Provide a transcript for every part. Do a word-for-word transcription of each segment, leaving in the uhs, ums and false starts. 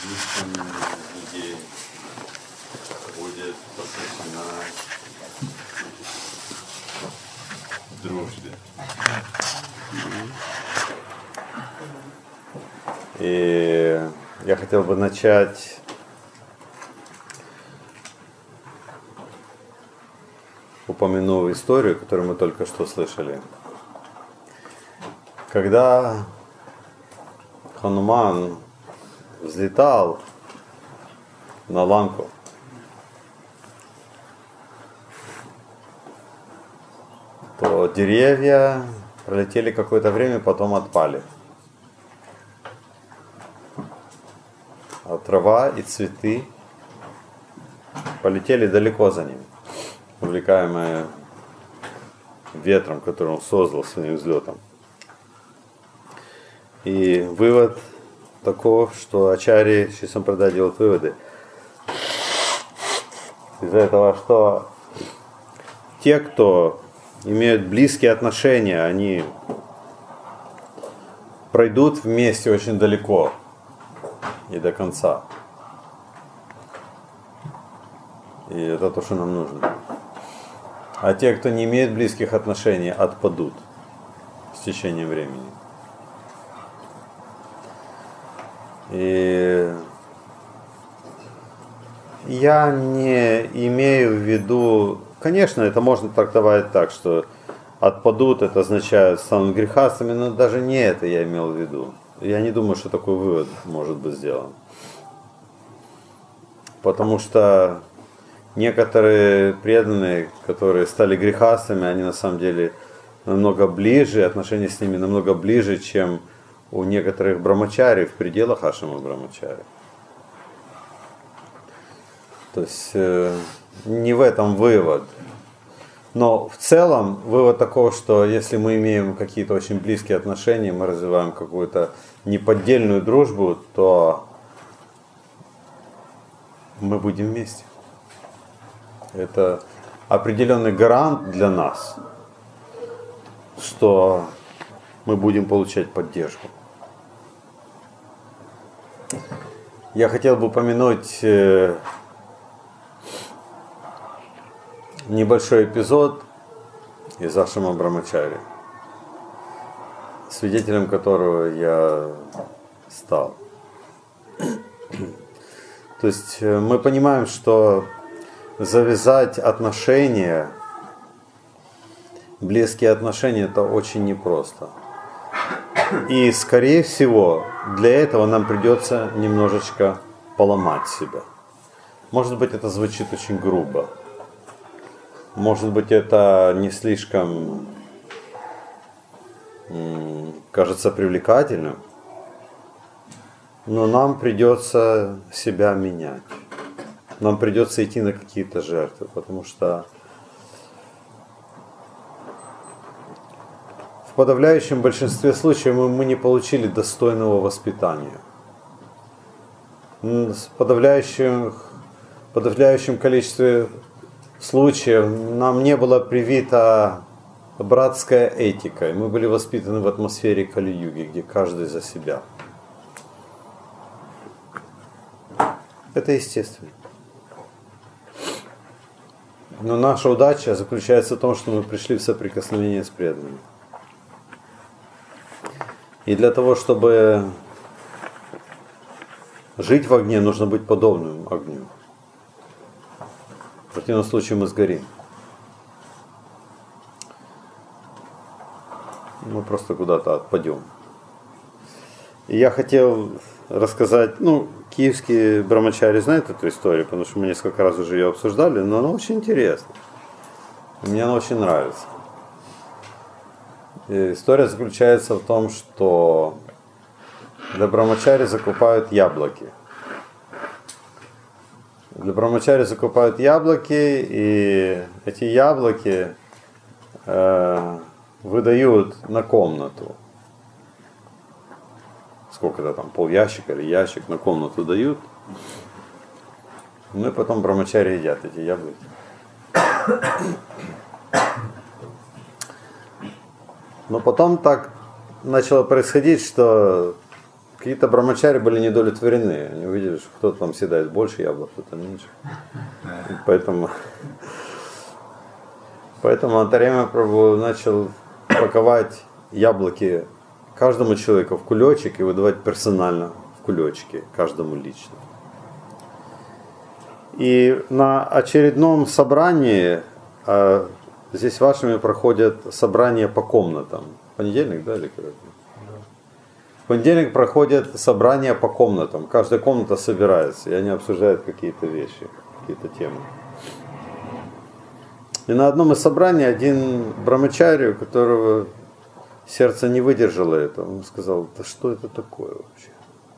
слишком людей ходят посвящена дружбе. И я хотел бы начать упомянув историю, которую мы только что слышали. Когда Хануман взлетал на ланку, то деревья пролетели какое-то время, потом отпали. А трава и цветы полетели далеко за ним, увлекаемые ветром, который он создал своим взлетом. И вывод таков, что Ачарьи Шри Сампрадай делает выводы из-за этого, что те, кто имеют близкие отношения, они пройдут вместе очень далеко и до конца. И это то, что нам нужно. А те, кто не имеет близких отношений, отпадут с течением времени. И я не имею в виду, конечно, это можно трактовать так, что отпадут, это означает станут грехастами, но даже не это я имел в виду. Я не думаю, что такой вывод может быть сделан. Потому что некоторые преданные, которые стали грехастами, они на самом деле намного ближе, отношения с ними намного ближе, чем у некоторых брамачари в пределах ашрама брамачари. То есть э, не в этом вывод. Но в целом вывод такой, что если мы имеем какие-то очень близкие отношения, мы развиваем какую-то неподдельную дружбу, то мы будем вместе. Это определенный гарант для нас, что мы будем получать поддержку. Я хотел бы упомянуть небольшой эпизод из ашрама Брамачари, свидетелем которого я стал. То есть мы понимаем, что завязать отношения, близкие отношения, это очень непросто. И, скорее всего, для этого нам придется немножечко поломать себя. Может быть, это звучит очень грубо. Может быть, это не слишком м, кажется привлекательным. Но нам придется себя менять. Нам придется идти на какие-то жертвы, потому что в подавляющем большинстве случаев мы, мы не получили достойного воспитания. В подавляющем, подавляющем количестве случаев нам не была привита братская этика, и мы были воспитаны в атмосфере Кали-юги, где каждый за себя. Это естественно. Но наша удача заключается в том, что мы пришли в соприкосновение с преданными. И для того, чтобы жить в огне, нужно быть подобным огню. В противном случае мы сгорим. Мы просто куда-то отпадем. И я хотел рассказать, ну, киевские брамачари знают эту историю, потому что мы несколько раз уже ее обсуждали, но она очень интересна. Мне она очень нравится. И история заключается в том, что для брамачари закупают яблоки. Для брамачари закупают яблоки, и эти яблоки э, выдают на комнату. Сколько-то там, пол ящика или ящик на комнату дают. Ну и потом брамачари едят эти яблоки. Но потом так начало происходить, что какие-то брамачари были недовлетворены. Они увидели, что кто-то там съедает больше яблок, кто-то меньше. И поэтому, поэтому Антарьяма Прабху начал паковать яблоки каждому человеку в кулечек и выдавать персонально в кулечки, каждому лично. И на очередном собрании, а здесь вашими проходят собрания по комнатам. Понедельник, да, или когда? В понедельник проходят собрания по комнатам. Каждая комната собирается, и они обсуждают какие-то вещи, какие-то темы. И на одном из собраний один брамачари, у которого сердце не выдержало этого, он сказал: да что это такое вообще?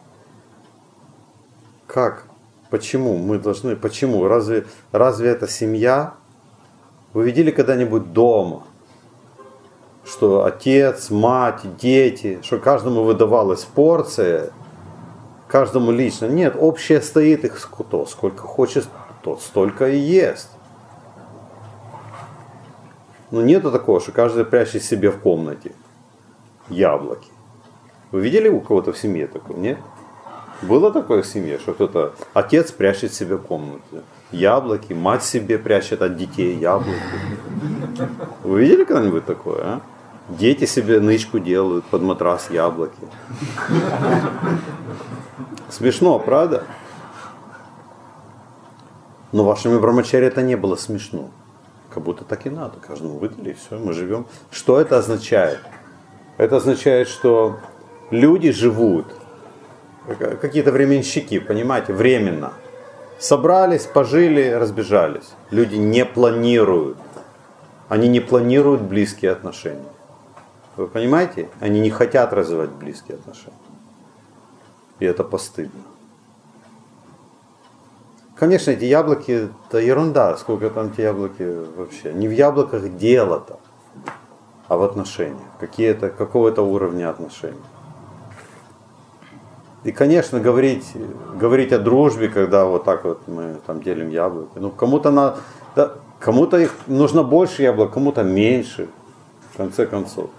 Как? Почему мы должны? Почему? Разве, разве это семья? Вы видели когда-нибудь дома, что отец, мать, дети, что каждому выдавалась порция, каждому лично? Нет, общее стоит, их кто сколько хочет, тот столько и ест. Но нету такого, что каждый прячет себе в комнате яблоки. Вы видели у кого-то в семье такое? Нет? Было такое в семье, что кто-то, отец прячет себе в комнате яблоки, мать себе прячет от детей яблоки. Вы видели когда-нибудь такое, а? Дети себе нычку делают, под матрас яблоки. Смешно, правда? Но вашими брамачари это не было смешно. Как будто так и надо. Каждому выдали, и все, мы живем. Что это означает? Это означает, что люди живут, какие-то временщики, понимаете, временно. Собрались, пожили, разбежались. Люди не планируют. Они не планируют близкие отношения. Вы понимаете? Они не хотят развивать близкие отношения. И это постыдно. Конечно, эти яблоки – это ерунда. Сколько там эти яблоки вообще? Не в яблоках дело-то, а в отношениях. Какие-то, какого-то уровня отношений. И, конечно, говорить, говорить о дружбе, когда вот так вот мы там делим яблоки. Ну, кому-то, на, да, кому-то их нужно больше яблок, кому-то меньше, в конце концов.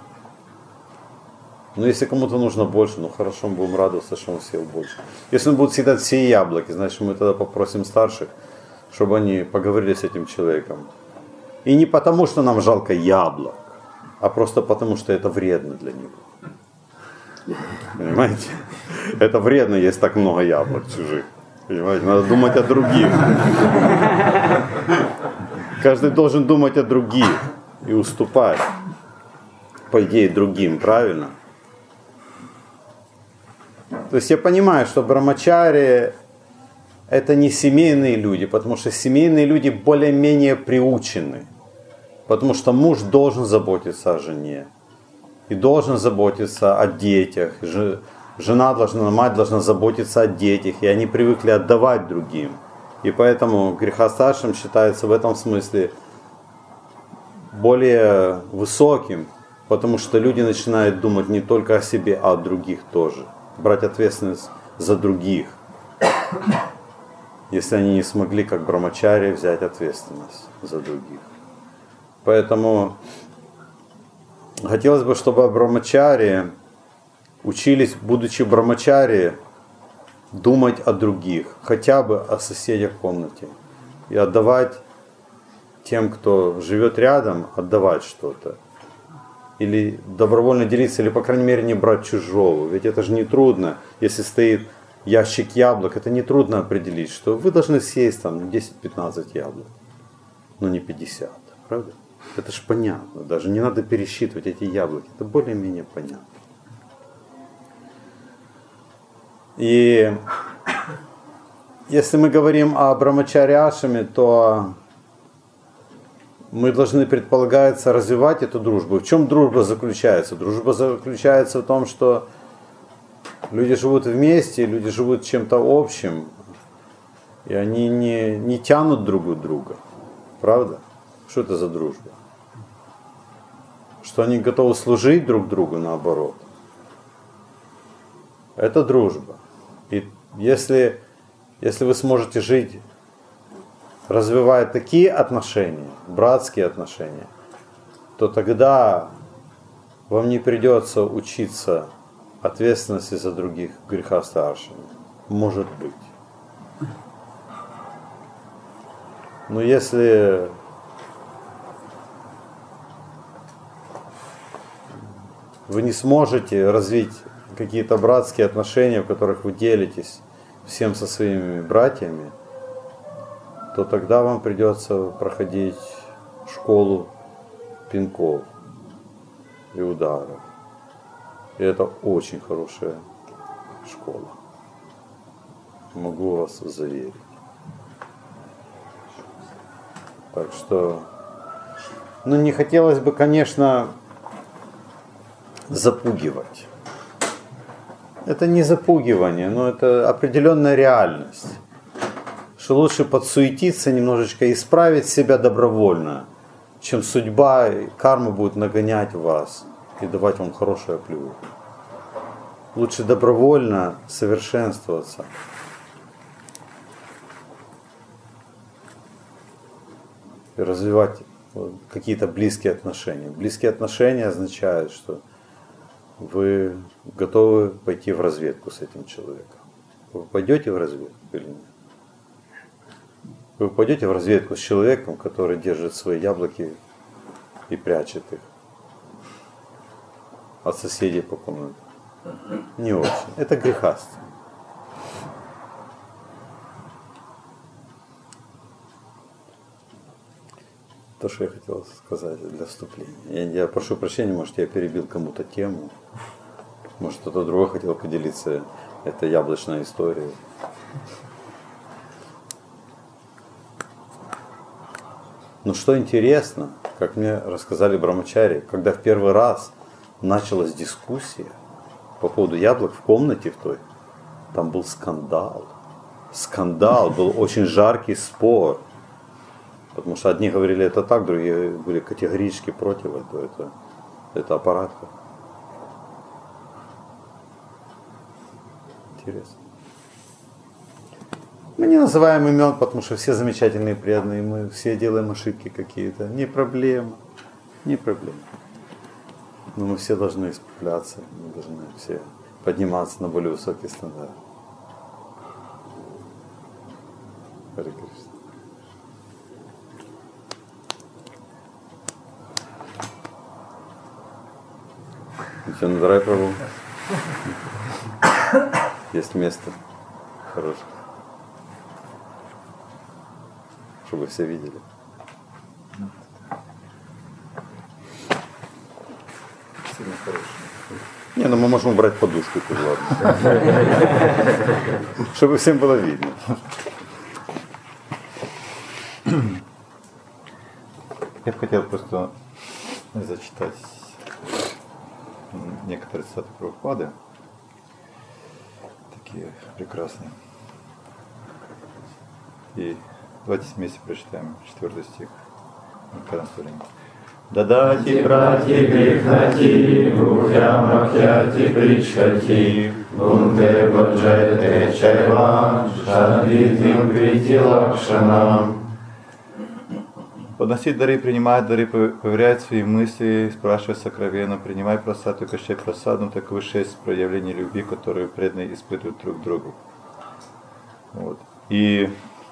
Но если кому-то нужно больше, ну хорошо, мы будем радоваться, что он съел больше. Если он будет съедать все яблоки, значит, мы тогда попросим старших, чтобы они поговорили с этим человеком. И не потому, что нам жалко яблок, а просто потому, что это вредно для него. Понимаете? Это вредно, есть так много яблок чужих. Понимаете? Надо думать о других. Каждый должен думать о других и уступать, по идее, другим, правильно? То есть я понимаю, что брамачари это не семейные люди, потому что семейные люди более-менее приучены. Потому что муж должен заботиться о жене. И должен заботиться о детях. Жена должна, мать должна заботиться о детях. И они привыкли отдавать другим. И поэтому грехостаршим считается в этом смысле более высоким. Потому что люди начинают думать не только о себе, а о других тоже. Брать ответственность за других. Если они не смогли, как брамачари, взять ответственность за других. Поэтому хотелось бы, чтобы брамачари учились, будучи брамачари, думать о других, хотя бы о соседях в комнате. И отдавать тем, кто живет рядом, отдавать что-то. Или добровольно делиться, или, по крайней мере, не брать чужого. Ведь это же не трудно, если стоит ящик яблок, это не трудно определить, что вы должны съесть там десять-пятнадцать яблок, но не пятьдесят, правда? Это же понятно, даже не надо пересчитывать эти яблоки, это более-менее понятно. И если мы говорим о брамачари ашраме, то мы должны, предполагается, развивать эту дружбу. В чем дружба заключается? Дружба заключается в том, что люди живут вместе, люди живут чем-то общим, и они не, не тянут друг у друга. Правда? Что это за дружба? Что они готовы служить друг другу, наоборот. Это дружба. И если, если вы сможете жить, развивая такие отношения, братские отношения, то тогда вам не придется учиться ответственности за других греха старшими. Может быть. Но если вы не сможете развить какие-то братские отношения, в которых вы делитесь всем со своими братьями, то тогда вам придется проходить школу пинков и ударов. И это очень хорошая школа. Могу вас заверить. Так что, ну не хотелось бы, конечно, запугивать. Это не запугивание, но это определенная реальность. Что лучше подсуетиться, немножечко исправить себя добровольно, чем судьба и карма будет нагонять вас и давать вам хорошую оплеуху. Лучше добровольно совершенствоваться. И развивать какие-то близкие отношения. Близкие отношения означают, что вы готовы пойти в разведку с этим человеком. Вы пойдете в разведку или нет? Вы пойдете в разведку с человеком, который держит свои яблоки и прячет их от соседей по комнате? Не очень. Это грехастство. То, что я хотел сказать для вступления. Я, я прошу прощения, может, я перебил кому-то тему. Может, кто-то другой хотел поделиться этой яблочной историей. Но что интересно, как мне рассказали брамачари, когда в первый раз началась дискуссия по поводу яблок в комнате в той, там был скандал. Скандал, был очень жаркий спор. Потому что одни говорили это так, другие были категорически против этого. Это, это аппаратка. Интересно. Мы не называем имен, потому что все замечательные, преданные, мы все делаем ошибки какие-то. Не проблема, не проблема. Но мы все должны исправляться, мы должны все подниматься на более высокий стандарт. Харе Кришна. Нитянандарай Прабху. Есть место хорошее, чтобы все видели. Сильно хороший. Не, ну мы можем убрать подушку тут, ладно. Чтобы всем было видно. Я бы хотел просто зачитать некоторые цитаты Прабхупады, такие прекрасные. И давайте вместе прочитаем четвертый стих. Дадати прати грихнати, гухям рахяти причхати, бунте баджете чайва, шадвитим крити лакшанам. Подносить дары, принимать дары, поверять свои мысли, спрашивать сокровенно, принимай просад и кащай просадом, таковы шесть проявлений любви, которые преданные испытывают друг другу. Вот. И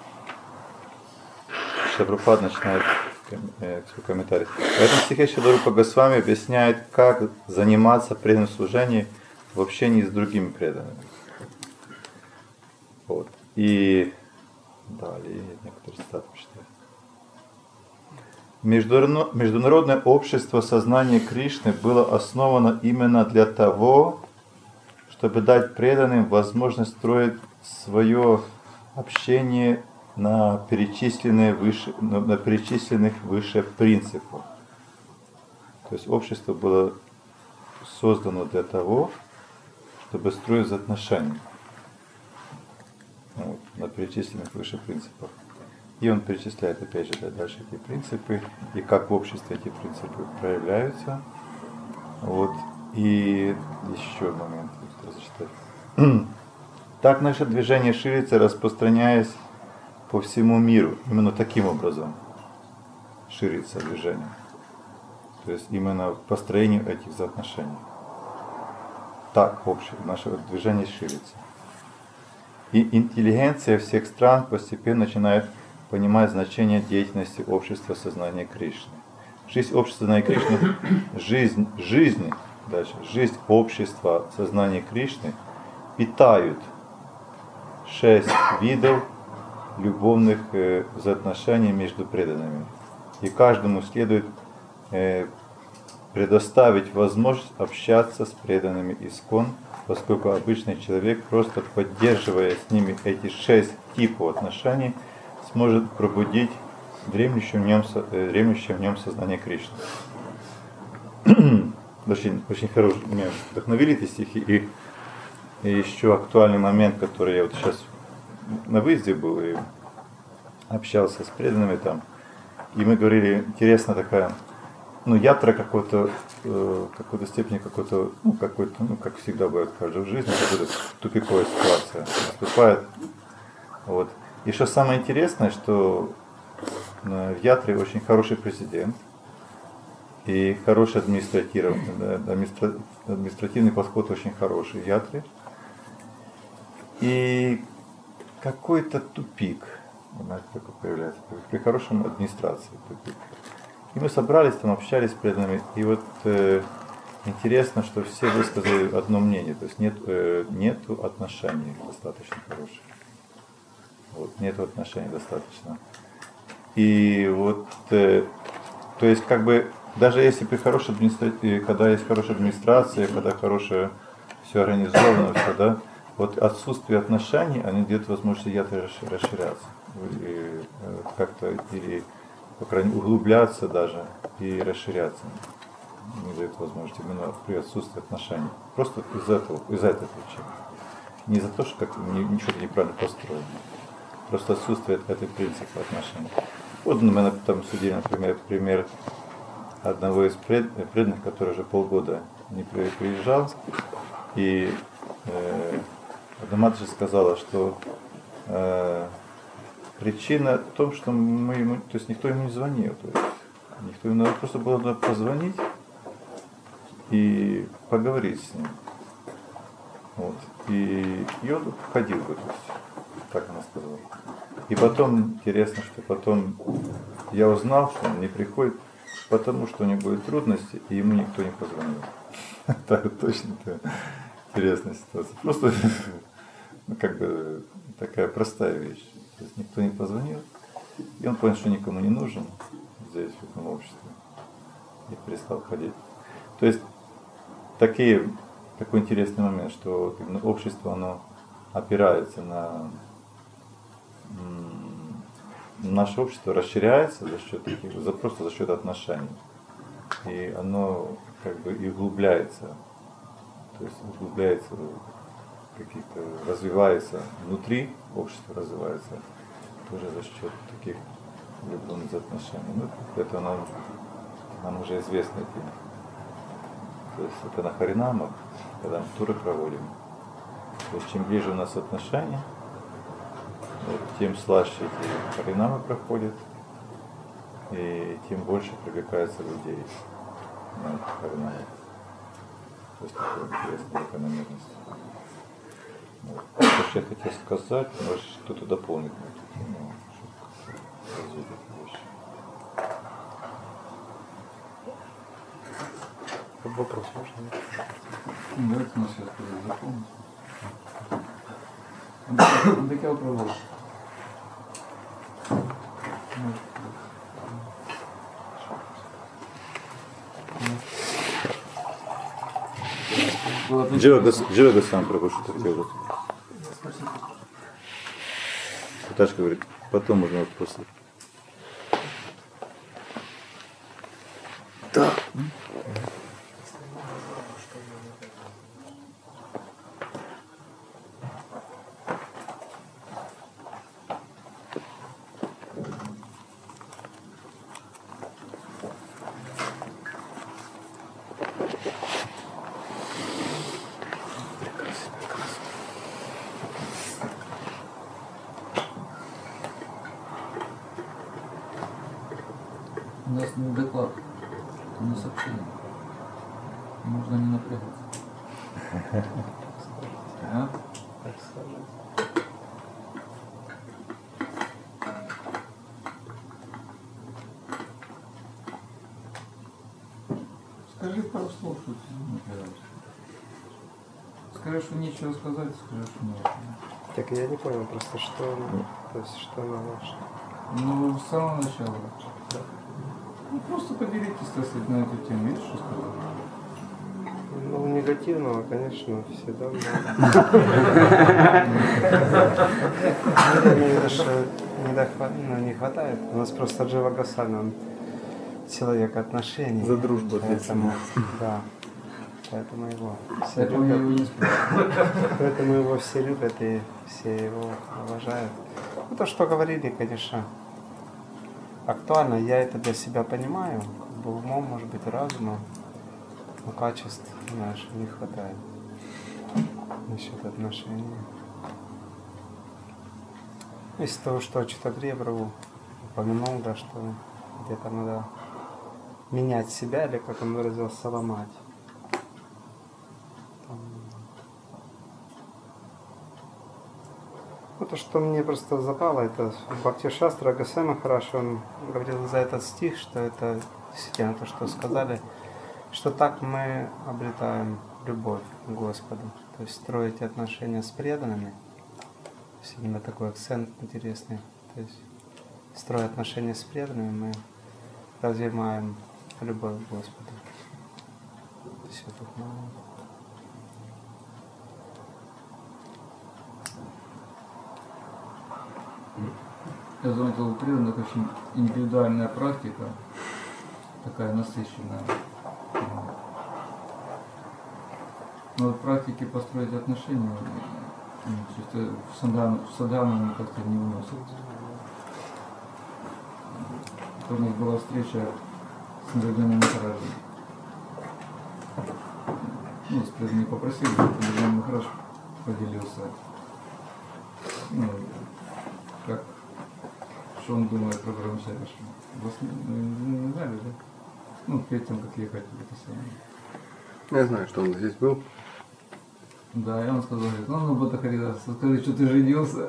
Прабхупада начинает свой комментарий. В этом стихе Шрила Рупа Госвами объясняет, как заниматься преданным служением в общении с другими преданными. Вот. И далее некоторые цитаты почитаю. Международное общество сознания Кришны было основано именно для того, чтобы дать преданным возможность строить свое общение на, перечисленные выше, на перечисленных выше принципах. То есть общество было создано для того, чтобы строить отношения вот, на перечисленных выше принципах. И он перечисляет опять же дальше эти принципы, и как в обществе эти принципы проявляются. Вот. И еще момент, что зачитать. Так наше движение ширится, распространяясь по всему миру. Именно таким образом ширится движение. То есть именно в построении этих взаимоотношений. так общее, наше движение ширится. И интеллигенция всех стран постепенно начинает понимать значение деятельности общества сознания Кришны. Жизнь общества сознания Кришны, жизнь жизни, дальше, жизнь общества сознания Кришны питают шесть видов любовных э, взаимоотношений между преданными. И каждому следует э, предоставить возможность общаться с преданными искон, поскольку обычный человек, просто поддерживая с ними эти шесть типов отношений, сможет пробудить дремлющее в нем, дремлющее в нем сознание Кришны. Очень, очень хороший, меня вдохновили эти стихи. И, и еще актуальный момент, который я вот сейчас на выезде был и общался с преданными там. И мы говорили, интересно такая, ну, ятра какой-то, э, какой-то степени, какой-то, ну, какой-то, ну, как всегда бывает в каждой жизни, какая-то тупиковая ситуация наступает. Вот. И что самое интересное, что в ятре очень хороший президент и хороший административный, административный подход очень хороший в ятре. И какой-то тупик, знаете, такой появляется, при хорошем администрации тупик. И мы собрались, там общались с преданными, и вот э, интересно, что все высказали одно мнение, то есть нет, э, нету отношений достаточно хороших. Вот, нету отношений достаточно. И вот, э, то есть как бы, даже если при хорошей администрации, когда есть хорошая администрация, когда хорошее все организовано, все, да, вот отсутствие отношений, они дают возможность ятры расширяться, и, как-то, или, по крайней мере, углубляться даже и расширяться. Не дает возможности именно при отсутствии отношений. Просто из этого, из этой причины. Не за то, что как, ничего неправильно построено. Просто отсутствие этой принципа отношений. Вот мы там судили, например, пример одного из преданных, который уже полгода не приезжал, и э, одна матушка сказала, что э, причина в том, что мы ему, то есть никто ему не звонил, то есть никто ему надо просто было надо позвонить и поговорить с ним. Вот. И, и он ходил бы, то есть, так она сказала. И потом, интересно, что потом я узнал, что он не приходит, потому что у него были трудности, и ему никто не позвонил. Так точно, интересная ситуация. Просто, ну, как бы, такая простая вещь. То есть никто не позвонил, и он понял, что никому не нужен здесь, в этом обществе, и перестал ходить. То есть, такие, такой интересный момент, что именно общество, оно опирается на... Наше общество расширяется за счет таких, за, просто за счет отношений. И оно как бы и углубляется. То есть углубляется, какие-то, развивается внутри, общество развивается тоже за счет таких любовных отношений. Ну, это нам, нам уже известно. То есть это на Харинамах, когда мы туры проводим. То есть чем ближе у нас отношения, вот, тем слаще эти харинамы проходят, и тем больше привлекается людей на эти харинамы. То есть такая интересная закономерность. Вот. То, что я хотел сказать, может кто-то дополнит на эту тему, чтобы развить эту вещь. Вопрос можно? Давайте мы сейчас запомним. Он таки вопрос. Джива Госвами Прабху что хотел. Таташка говорит, потом можно вопросы. Да. У нас не доклад, это не сообщение. Можно не напрягаться. А? так сказать. Скажи пару слов, что ты думаешь. Скажи, что нечего сказать, скажи, что нечего. Так я не понял просто, что, то есть, что на ваш. Ну, с самого начала. Ну, просто поделитесь, так сказать, на эту тему. Видишь, что сказать? Ну, негативного, конечно, всегда много. Я имею в виду, что не дохва- ну, не хватает. У нас просто Джива Госвами, он человек отношений. За дружбу Поэтому, да. Поэтому его все Поэтому я его любят. не спрашиваю. Поэтому его все любят и все его уважают. Ну, то, что говорили, конечно, актуально. Я это для себя понимаю. Как бы умом, может быть, разумом. Но качеств, знаешь, не хватает. Насчет отношений. Из того, что что-то Греброву упомянул, да, что где-то надо менять себя, или, как он выразился, ломать. Ну, то, что мне просто запало, это Бхакти Шастра Госвами хорошо, он говорил за этот стих, что это действительно то, что сказали, что так мы обретаем любовь к Господу. То есть строить отношения с преданными. То есть именно такой акцент интересный. То есть строя отношения с преданными, мы развиваем любовь к Господу. Все тут надо. Я заметил, у преданных очень индивидуальная практика, такая насыщенная. Но вот практики построить отношения ну, чисто в садану, в садану они как-то не уносят. У нас была встреча с Нирваной Махараджем. Ну, с преданными попросили, чтобы Нирвана Махарадж поделился. Ну, как, что он думает про Брамачарья. Вас не, не, не знали, да? Ну, перед тем, как ехать в это самое. Я знаю, что он здесь был. Да, и он сказал, говорит, ну, ну, Бата Харидас, скажи, что ты женился.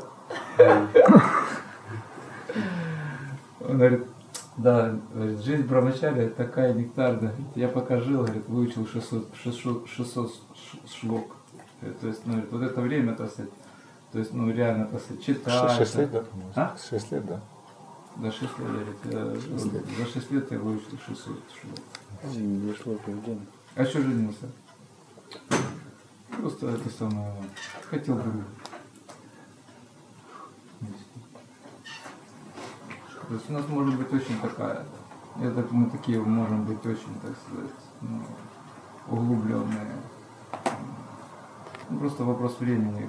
Он говорит, да, говорит, жизнь Брамачарья такая нектарная. Говорит, я пока жил, говорит, выучил шестьсот, шестьсот, шестьсот шлок. То есть, ну, вот это время, так сказать, то есть, ну, реально, так сказать, читать. Шесть лет, да, по-моему? А? Шесть лет, да. За шесть лет, говорит, я, за шесть лет я выучил шестьсот шлок. Не шло поведение. А что женился? Просто это самое, хотел бы. То есть у нас может быть очень такая, это мы такие можем быть очень, так сказать, ну, углубленные. Ну, просто вопрос времени,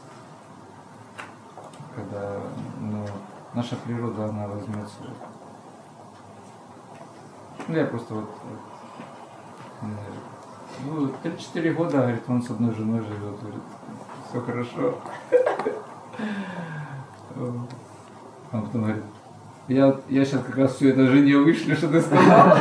когда ну, наша природа, она возьмет свой. Ну, я просто вот, вот ну, три-четыре года, говорит, он с одной женой живет, говорит, все хорошо. А потом говорит, я, я сейчас как раз все это жене вышлю, что ты сказал.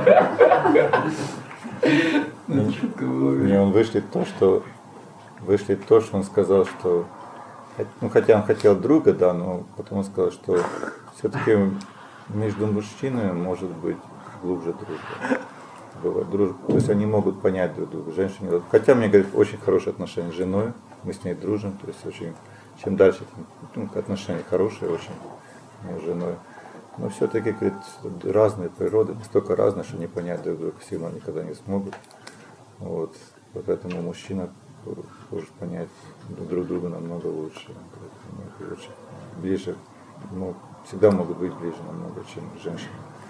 Ну, это шутка была. Мне он вышли то, что вышли то, что он сказал, что ну, хотя он хотел друга, да, но потом он сказал, что все-таки между мужчинами может быть глубже дружба. Бывает дружба. То есть они могут понять друг друга. Женщины, хотя мне говорит, очень хорошие отношения с женой, мы с ней дружим, то есть очень, чем дальше, тем, ну, отношения хорошие очень с женой. Но все-таки, говорит, разные природы, настолько разные, что не понять друг друга сильно никогда не смогут. Вот. Поэтому мужчина может понять друг друга намного лучше, намного лучше, ближе, ну, всегда могут быть ближе намного, чем женщины.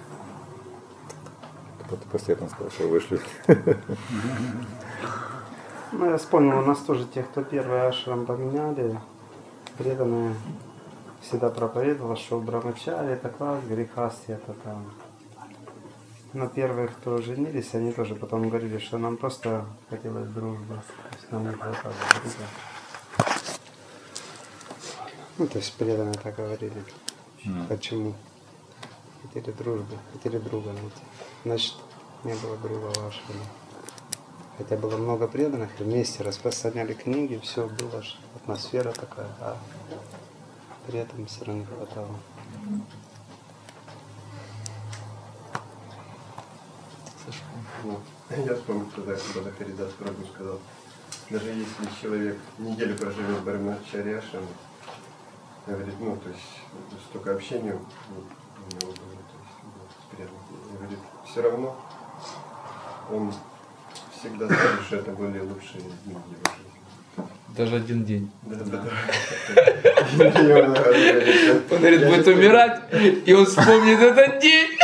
После этого он сказал, что вышли. Ну, я вспомнил, у нас тоже те, кто первый ашрам поменяли, преданные всегда проповедовал, что Брамачарья это класс, грехасти это там. Но первые, кто женились, они тоже потом говорили, что нам просто хотелось дружбы. То есть нам не хватало друга. Ну, то есть преданные так говорили. Mm. Почему? Хотели дружбы, хотели друга найти. Значит, не было друга вашего. Хотя было много преданных, и вместе распространяли книги, все было, ж атмосфера такая, а при этом все равно не хватало. Ну, я вспомнил тогда, когда Харидас Прабху сказал, даже если человек неделю проживет в Брамачарье ашраме, говорит, ну, то есть столько общения ну, у него было, то есть, ну, с преданными, говорит, все равно он всегда скажет, что это были лучшие дни в его жизни. Даже один день. Да, да, да. Он говорит, будет умирать, и он вспомнит этот день.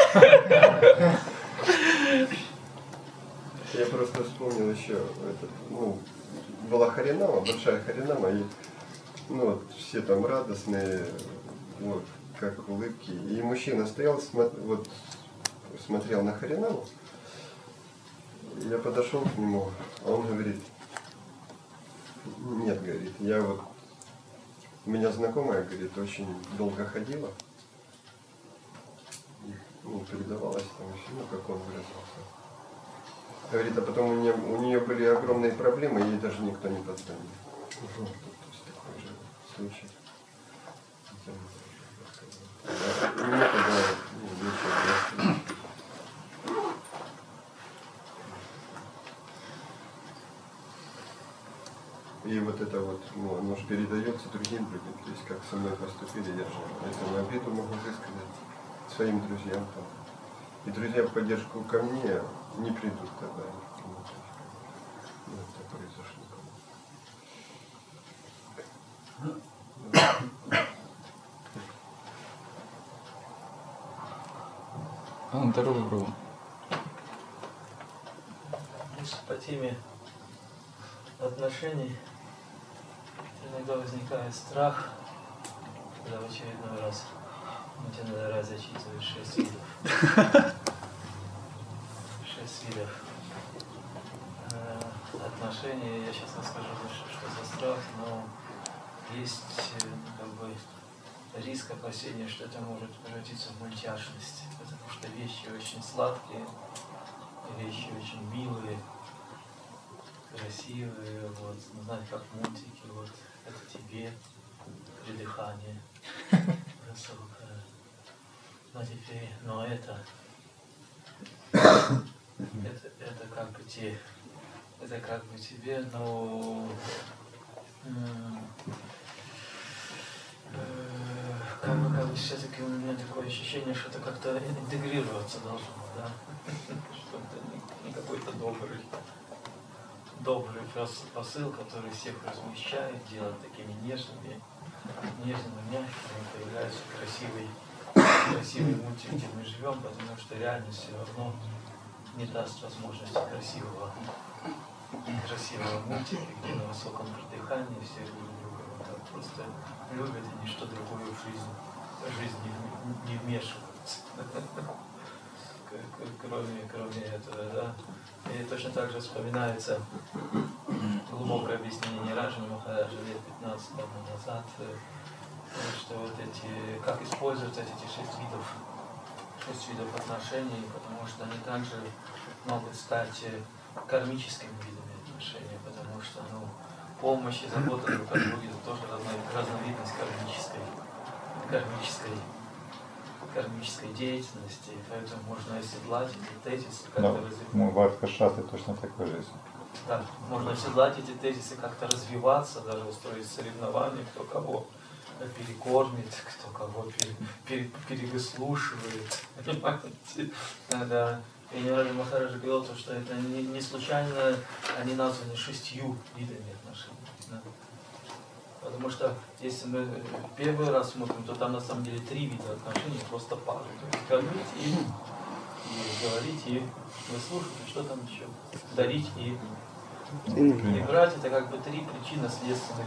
Я просто вспомнил еще, этот, ну, была Харинама, большая Харинама, и ну, вот, все там радостные, вот, как улыбки. И мужчина стоял, смотр, вот, смотрел на Харинаму. Я подошел к нему, а он говорит, нет, говорит, я вот, у меня знакомая, говорит, очень долго ходила, и, ну, передавалась там все, ну, как он выразился. Говорит, а потом у нее, у нее были огромные проблемы, ей даже никто не позвонил. Угу. То есть такой же случай. И мне тогда ну, ничего. И вот это вот, ну, оно же передается другим людям. То есть как со мной поступили, я же этому обиду могу высказать своим друзьям там. И друзья в поддержку ко мне не придут тогда. Ну, это произошло. А, здорово, бро. По теме отношений иногда возникает страх, когда в очередной раз Нитянанда зачитывает шесть видов. Шесть видов э, отношений. Я сейчас расскажу, что за страх, но есть э, как бы риск опасения, что это может превратиться в мультяшность, потому что вещи очень сладкие, вещи очень милые, красивые, вот, ну, знаете, как мультики, вот, это тебе, придыхание, высокое. Но теперь, но это, это, это как бы те, это как бы тебе, но м- э- как бы, как бы все-таки у меня такое ощущение, что это как-то интегрироваться должно, да, что это не, не какой-то добрый, добрый посыл, который всех размещает, делает такими нежными, нежными, мягкими, появляется красивый, красивый мультик, где мы живем, потому что реальность все равно не даст возможности красивого, красивого мультика, где на высоком придыхании все друг друга вот так просто любят и ничто другое в жизнь, в жизнь не, не вмешиваются. Кроме, кроме этого, да. И точно так же вспоминается глубокое объяснение Раджани Махараджа лет пятнадцать тому назад, что вот эти, как использовать эти шесть видов, шесть видов отношений, потому что они также могут стать кармическими видами отношений, потому что ну, помощь и забота друг о друге это тоже разновидность кармической, кармической, кармической деятельности, поэтому можно оседлать эти тезисы, как-то развивать. Мой Вадха Шастры точно такой же. Да, можно оседлать эти тезисы, как-то развиваться, даже устроить соревнования, кто кого перекормит, кто кого пере, пере, перевыслушивает, понимаете? Да, да. И Раджа Махараджа говорил, что это не, не случайно они названы шестью видами отношений. Да? Потому что если мы первый раз смотрим, то там на самом деле три вида отношений, просто пары. То есть кормить и, и говорить, и выслушивать, и что там еще? Дарить и, и брать. Это как бы три причинно-следственных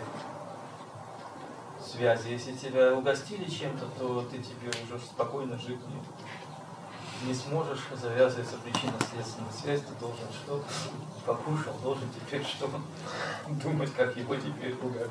связи. Если тебя угостили чем-то, то ты тебе уже спокойно жить не, не сможешь. Завязывается причинно-следственная связь, ты должен что? Покушал, должен теперь что? Думать, как его теперь ругать.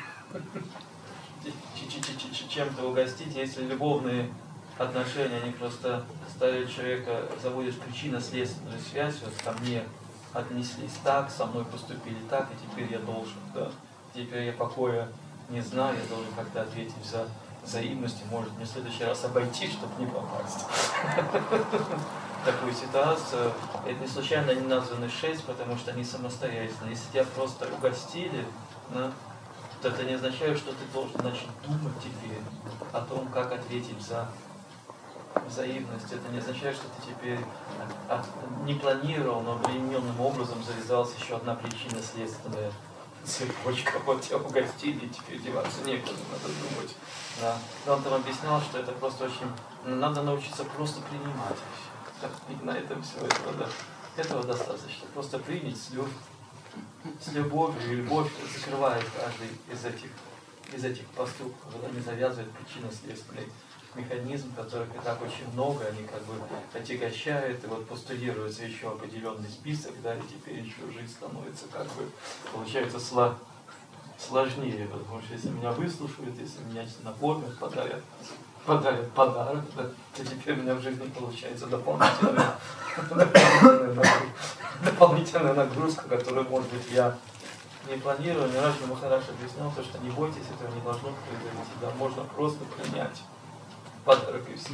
Чем-то угостить, если любовные отношения, они просто ставят человека, заводят причинно-следственную связь, вот ко мне отнеслись так, со мной поступили так, и теперь я должен, да. Теперь я покоя не знаю, я должен как-то ответить за взаимностью, может мне в следующий раз обойти, чтобы не попасть в такую ситуацию. Это не случайно они названы шесть, потому что они самостоятельны. Если тебя просто угостили, да, то это не означает, что ты должен начать думать теперь о том, как ответить за взаимность. Это не означает, что ты теперь от, от, не планировал, но обремененным образом завязалась еще одна причина следственная цепочка. Вот тебя угостили, и теперь деваться некуда, надо думать. Да. Но он там объяснял, что это просто очень... Надо научиться просто принимать. И на этом все. Этого, да. Этого достаточно. Просто принять с, люб... с любовью. И любовь закрывает каждый из этих, из этих поступков. Она не завязывает причинно-следственный механизм, которых и так очень много, они как бы отягощают, и вот постулируется еще определенный список, да, и теперь еще жизнь становится как бы, получается, сло... сложнее, потому что если меня выслушают, если меня накормят, подарят, подарят подарок, да, то теперь у меня в жизни получается дополнительная, дополнительная, нагрузка, дополнительная нагрузка, которую, может быть, я не планирую. Ни разу Махарадж объяснял, то, что не бойтесь, этого не должно произойти, да, можно просто принять подарок и все.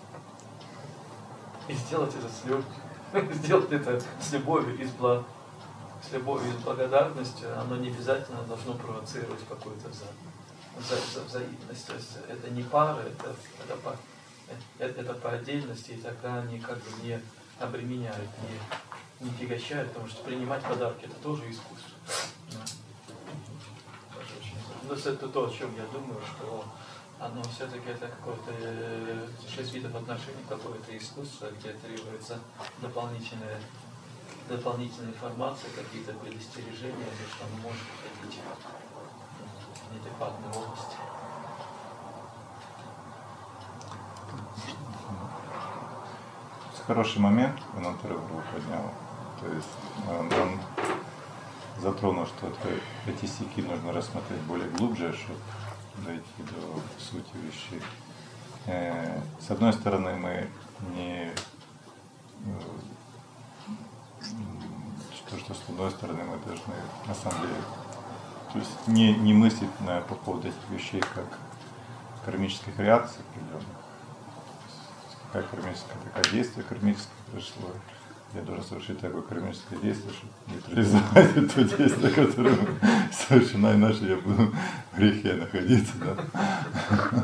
И сделать это с любовью, сделать это с любовью и с, благ... с любовью и с благодарностью, оно не обязательно должно провоцировать какую-то вза... вза... вза... взаимность. То есть это не пара, это, это, по... это, это по отдельности, и тогда они как бы не обременяют, не, не тягощают, потому что принимать подарки это тоже искусство. Да. Но это то, о чем я думаю, что оно все-таки это какое-то шесть видов отношений, какое-то искусство, где требуется дополнительная, дополнительная информация, какие-то предостережения, что оно может входить в неадекватную область. Хороший момент Анант Прабху поднял. То есть он, он затронул, что это, эти стихи нужно рассмотреть более глубже, чтобы дойти до сути вещей. Э, с одной стороны, мы не что, что с одной стороны мы должны на самом деле, то есть не, не мыслить на, по поводу этих вещей как кармических реакций определенных. Какая кармическая, какое действие кармическое пришло. Я должен совершить такое кармическое действие, чтобы нейтрализовать это действие, которое совершено, иначе я буду в грехе находиться. Да,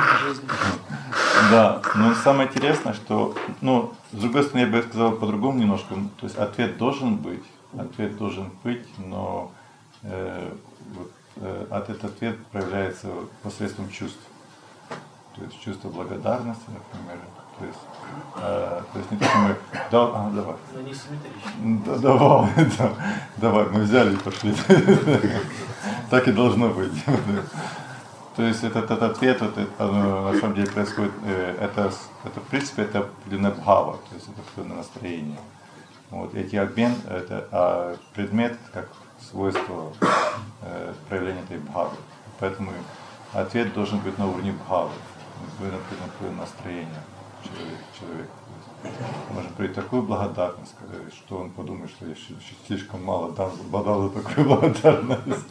да, но самое интересное, что, ну, с другой стороны, я бы сказал по-другому немножко, то есть ответ должен быть, ответ должен быть, но э, вот, э, этот ответ проявляется посредством чувств. То есть чувство благодарности, например. То есть, э, то есть не то, что мы... Да, а, давай. Но не симметрично. Да, давай, да, давай, мы взяли и пошли. Так и должно быть. То есть этот, этот ответ, вот, это, оно, на самом деле происходит, это, это в принципе это определенная бхава, то есть это определенное настроение. Вот, эти обмен, это, а предмет как свойство э, проявления этой бхавы. Поэтому ответ должен быть на уровне бхавы, на настроение человека. человека. Можно прийти такую благодарность, что он подумает, что я слишком мало дал, дал за такую благодарность.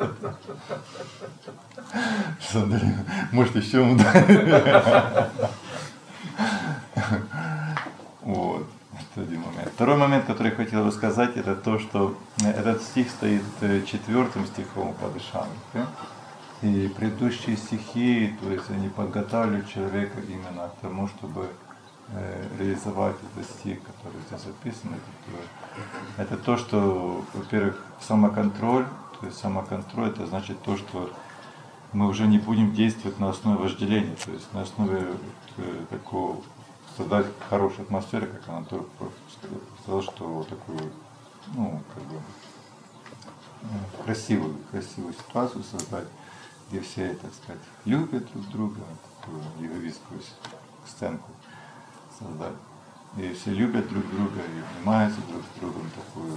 Может, еще ему дать. Вот. Это один момент. Второй момент, который я хотел бы сказать, это то, что этот стих стоит четвертым стихом Падышами. И предыдущие стихи, то есть они подготавливают человека именно к тому, чтобы реализовать этот стих, который здесь описан. Это, это то, что, во-первых, самоконтроль, то есть самоконтроль, это значит то, что мы уже не будем действовать на основе вожделения, то есть на основе э, такого, создать хорошую атмосферу, как Анант сказал, что такую, ну, как бы, красивую, красивую ситуацию создать, где все, так сказать, любят друг друга, такую егоистскую сценку создать. И все любят друг друга и внимаются друг с другом такую.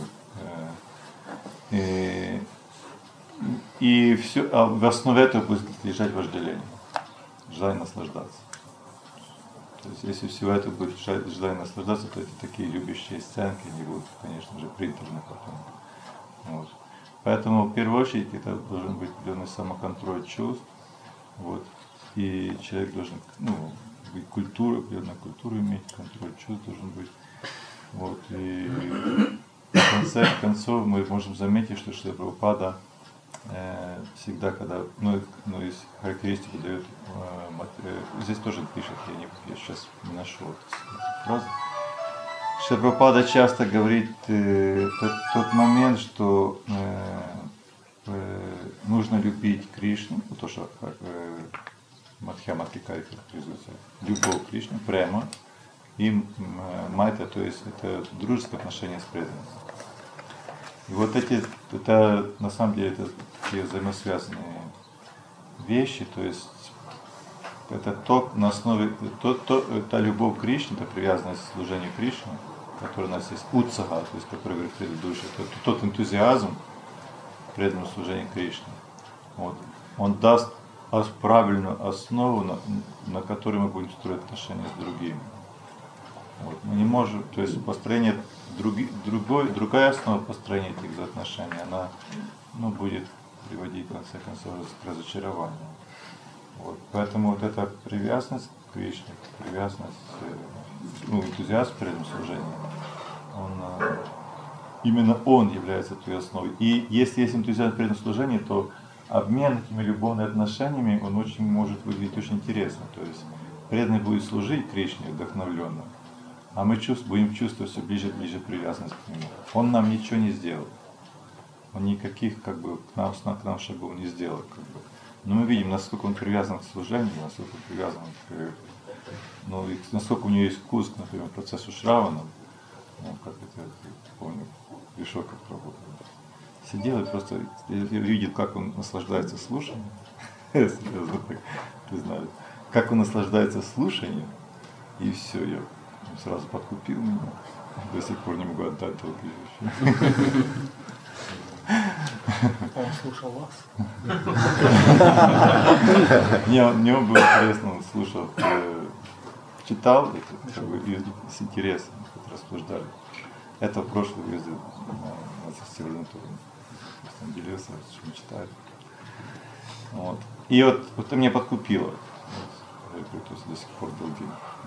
Э, и, и все, а в основе этого будет лежать вожделение, желание наслаждаться. То есть, если всего этого будет желание наслаждаться, то эти такие любящие сценки, они будут, конечно же, принтерны потом. Вот. Поэтому, в первую очередь, это должен быть определенный самоконтроль чувств. Вот. И человек должен, ну, быть культурой, определенную культуру иметь, контроль чувств должен быть. Вот. И в конце концов мы можем заметить, что Шрила Прабхупада э, всегда, когда, ну, ну из характеристику дает, э, э, здесь тоже пишет, я, не, я сейчас не нашел эту фразу. Шрила Прабхупада часто говорит э, тот, тот момент, что э, э, нужно любить Кришну, то, что э, Мадхьяма Адхикари характеризуется, любовь к Кришне, према, и майта, то есть это дружеское отношение с преданным. И вот эти, это на самом деле это такие взаимосвязанные вещи, то есть это то на основе, то, то, та любовь к Кришне, это привязанность к служению Кришне, который у нас есть утсага, то есть который говорит предыдущий, тот, тот энтузиазм преданному служению Кришне, вот, он даст правильную основу, на, на которой мы будем строить отношения с другими. Вот. Мы не можем, то есть построение други, другой, другая основа построения этих отношений, она, ну, будет приводить в конце концов к разочарованию. Вот. Поэтому вот эта привязанность к Кришне, привязанность, ну, энтузиазм перед служением, он, именно он является той основой. И если есть энтузиазм перед служением, то обмен этими любовными отношениями, он очень может выглядеть очень интересно. То есть преданный будет служить Кришне вдохновленно, а мы чувств, будем чувствовать все ближе и ближе привязанность к нему. Он нам ничего не сделал. Он никаких, как бы, к нам, к нам шагов не сделал. Как бы. Но мы видим, насколько он привязан к служению, насколько он привязан к, ну, и насколько у него есть вкус, к, например, процессу Шравана. Ну, как это, я помню, пришел как работал. Сидел и просто видел, как он наслаждается слушанием. Серьезно, так признаю. Как он наслаждается слушанием, и все, я сразу подкупил меня. До сих пор не могу отдать долг вещи. Он слушал вас? Мне, мне было интересно, он слушал, читал, как бы, и с интересом рассуждали. Это в прошлом ездил на состязательном туре. Он делился, что он читает. Вот. И вот, вот это меня подкупило. Вот. Я говорю, то есть до сих пор долги.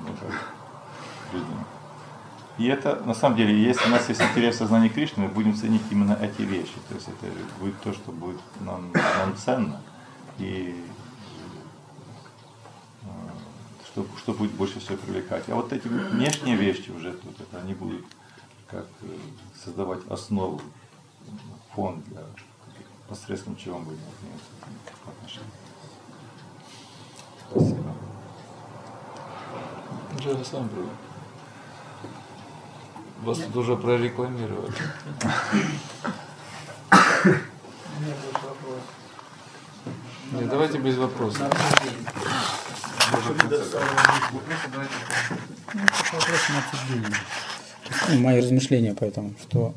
И это, на самом деле, если у нас есть интерес в сознании Кришны, мы будем ценить именно эти вещи. То есть это будет то, что будет нам, нам ценно. И что, что будет больше всего привлекать. А вот эти внешние вещи уже тут, это они будут как создавать основу, фон для посредством чего мы будем отношения. Спасибо. Джерри сам был. Вас тут уже прорекламировали. Нет, давайте без вопросов. Вопрос на обсуждение. Ну, мои размышления по этому, что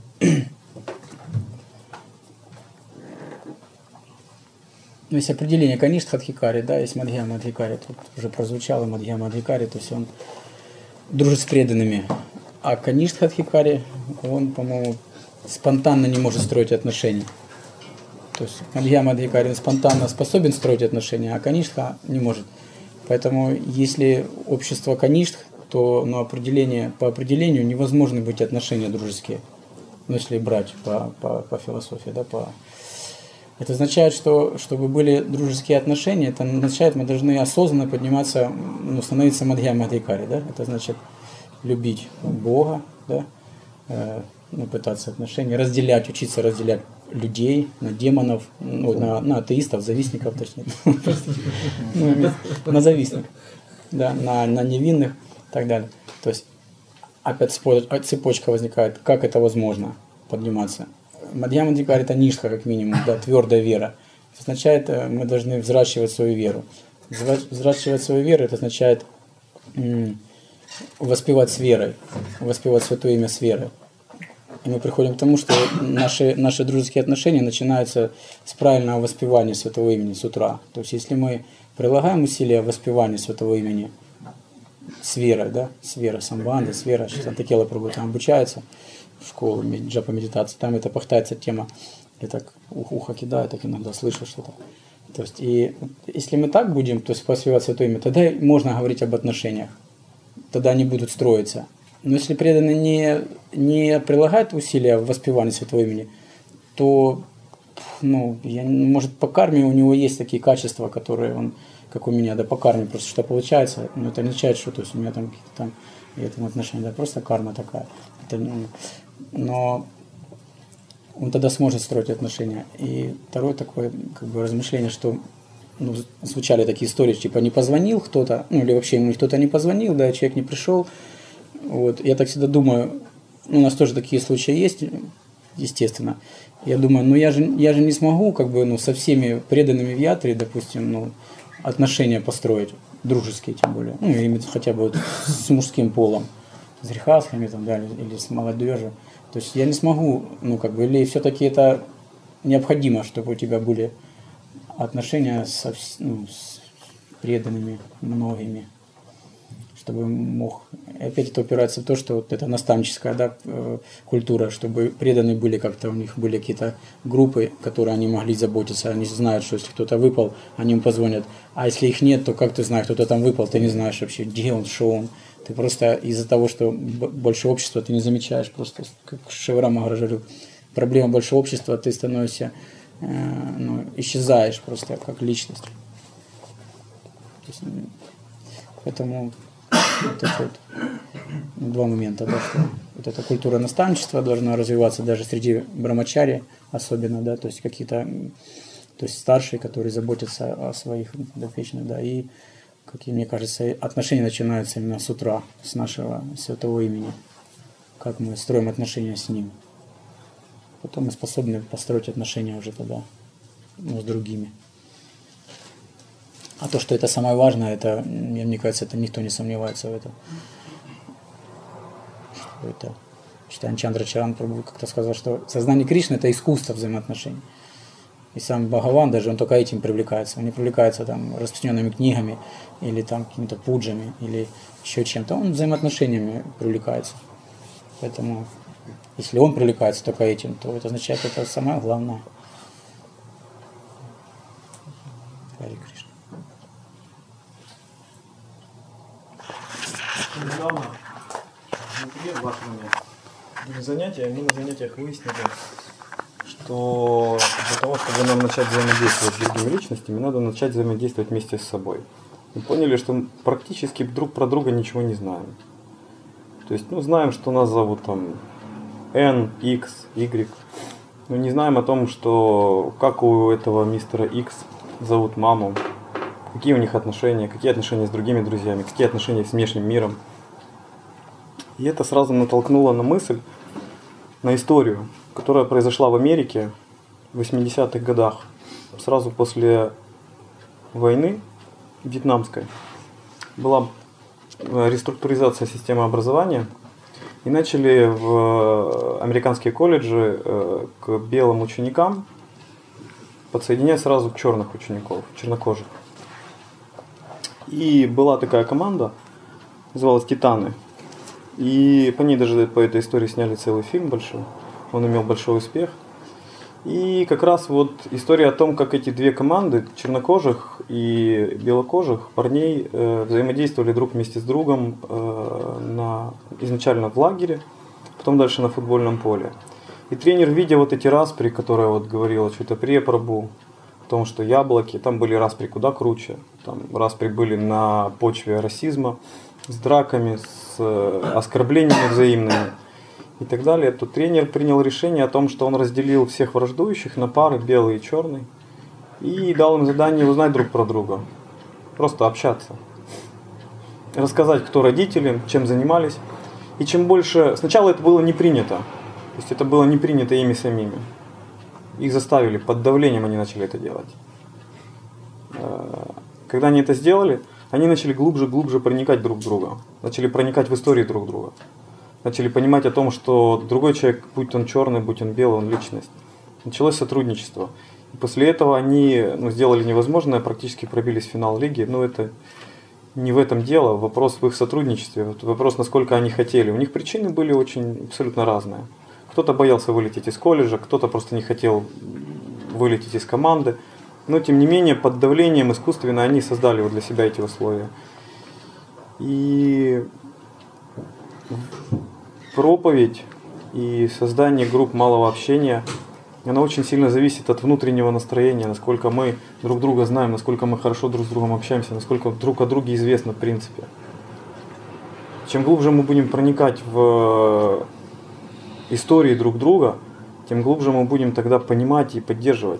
есть определение Каништха Адхикари, да, есть Мадхьяма Адхикари, тут уже прозвучало Мадхьяма Адхикари, то есть он дружит с преданными. А Каништха Адхикари, он, по-моему, спонтанно не может строить отношения. То есть Мадхьяма Адхикари спонтанно способен строить отношения, а Каништха не может. Поэтому если общество Каништх, то ну, определение, по определению невозможны быть отношения дружеские. Ну, если брать по, по, по философии, да, по... Это означает, что чтобы были дружеские отношения, это означает, мы должны осознанно подниматься, ну, становиться Мадхьяма Адхикари, да? Это значит любить Бога, да? Э, ну, пытаться отношения, разделять, учиться разделять людей на демонов, ну, на, на атеистов, завистников, точнее, ну, на завистников, да, на, на невинных и так далее. То есть опять цепочка возникает, как это возможно подниматься. Мадхьяма Адхикари это ништха, как минимум, да, твердая вера. Это означает, мы должны взращивать свою веру. Взращивать свою веру, это означает м- воспевать с верой, воспевать святое имя с верой. И мы приходим к тому, что наши, наши дружеские отношения начинаются с правильного воспевания святого имени с утра. То есть если мы прилагаем усилия в воспевании святого имени с верой, да, с верой, самбанда, с верой, что Сантакела Прабhu там обучается в школу джапа медитации, там это пахтается тема, я так ухо кидаю, так иногда слышу что-то. То есть, и если мы так будем, то есть воспевать Святое Имя, тогда можно говорить об отношениях, тогда они будут строиться. Но если преданный не, не прилагает усилия в воспевании Святого Имени, то, ну, я, может, по карме у него есть такие качества, которые он, как у меня, да, по карме просто что получается, но это не означает, что то есть у меня там какие-то там и это отношения, да, просто карма такая. Это, но он тогда сможет строить отношения. И второе такое как бы размышление, что ну, звучали такие истории, типа не позвонил кто-то, ну или вообще ему кто-то не позвонил, да, человек не пришел. Вот. Я так всегда думаю, ну, у нас тоже такие случаи есть, естественно. Я думаю, ну я же, я же не смогу как бы, ну, со всеми преданными в ятре, допустим, ну, отношения построить, дружеские тем более, ну или хотя бы вот с мужским полом, с грехасхами там, да, или с молодежью. То есть я не смогу, ну как бы, или все-таки это необходимо, чтобы у тебя были отношения со, ну, с преданными многими, чтобы мог, опять это упирается в то, что вот это наставническая, да, культура, чтобы преданные были как-то, у них были какие-то группы, которые они могли заботиться, они знают, что если кто-то выпал, они им позвонят, а если их нет, то как ты знаешь, кто-то там выпал, ты не знаешь вообще, где он, что он. Ты просто из-за того, что больше общества, ты не замечаешь, просто, как Шивара Махарадж говорил, проблема большого общества, ты становишься, э, ну, исчезаешь просто как личность. То есть, поэтому вот это вот два момента, да, что вот эта культура наставничества должна развиваться даже среди брамачари особенно, да, то есть какие-то, то есть старшие, которые заботятся о своих подопечных, да, и как и мне кажется, отношения начинаются именно с утра, с нашего Святого Имени. Как мы строим отношения с Ним. Потом мы способны построить отношения уже тогда, ну, с другими. А то, что это самое важное, это, мне кажется, это никто не сомневается в этом. Что это, Чайтанья Чандрачаран Прабху как-то сказал, что сознание Кришны – это искусство взаимоотношений. И сам Бхагаван даже, он только этим привлекается. Он не привлекается там распространенными книгами или там какими-то пуджами или еще чем-то. Он взаимоотношениями привлекается. Поэтому, если он привлекается только этим, то это означает, что это самое главное. Харе Кришна. Недавно, внутри вашего занятия, мы на занятиях выяснили, что для того, чтобы нам начать взаимодействовать с другими личностями, надо начать взаимодействовать вместе с собой. Мы поняли, что мы практически друг про друга ничего не знаем. То есть, ну, знаем, что нас зовут там N, X, Y, но не знаем о том, что как у этого мистера X зовут маму, какие у них отношения, какие отношения с другими друзьями, какие отношения с внешним миром. И это сразу натолкнуло на мысль, на историю, которая произошла в Америке в восьмидесятых годах, сразу после войны вьетнамской. Была реструктуризация системы образования, и начали в американские колледжи к белым ученикам подсоединять сразу черных учеников, чернокожих. И была такая команда, называлась «Титаны». И по ней даже по этой истории сняли целый фильм большой. Он имел большой успех. И как раз вот история о том, как эти две команды, чернокожих и белокожих парней, э, взаимодействовали друг вместе с другом э, на, изначально в лагере, потом дальше на футбольном поле. И тренер, видя вот эти распри, которые вот говорила что-то Прия-Прабху, о том, что яблоки, там были распри куда круче. Там распри были на почве расизма, с драками, с э, оскорблениями взаимными и так далее, то тренер принял решение о том, что он разделил всех враждующих на пары, белый и черный, и дал им задание узнать друг про друга, просто общаться, рассказать, кто родители, чем занимались. И чем больше... Сначала это было не принято, то есть это было не принято ими самими. Их заставили, под давлением они начали это делать. Когда они это сделали, они начали глубже-глубже проникать друг в друга, начали проникать в истории друг друга. Начали понимать о том, что другой человек, будь он черный, будь он белый, он личность. Началось сотрудничество. И после этого они, ну, сделали невозможное, практически пробились в финал лиги. Ну, это не в этом дело, вопрос в их сотрудничестве, вот вопрос, насколько они хотели. У них причины были очень абсолютно разные. Кто-то боялся вылететь из колледжа, кто-то просто не хотел вылететь из команды. Но, тем не менее, под давлением искусственно они создали вот для себя эти условия. И проповедь и создание групп малого общения, она очень сильно зависит от внутреннего настроения, насколько мы друг друга знаем, насколько мы хорошо друг с другом общаемся, насколько друг о друге известно в принципе. Чем глубже мы будем проникать в истории друг друга, тем глубже мы будем тогда понимать и поддерживать.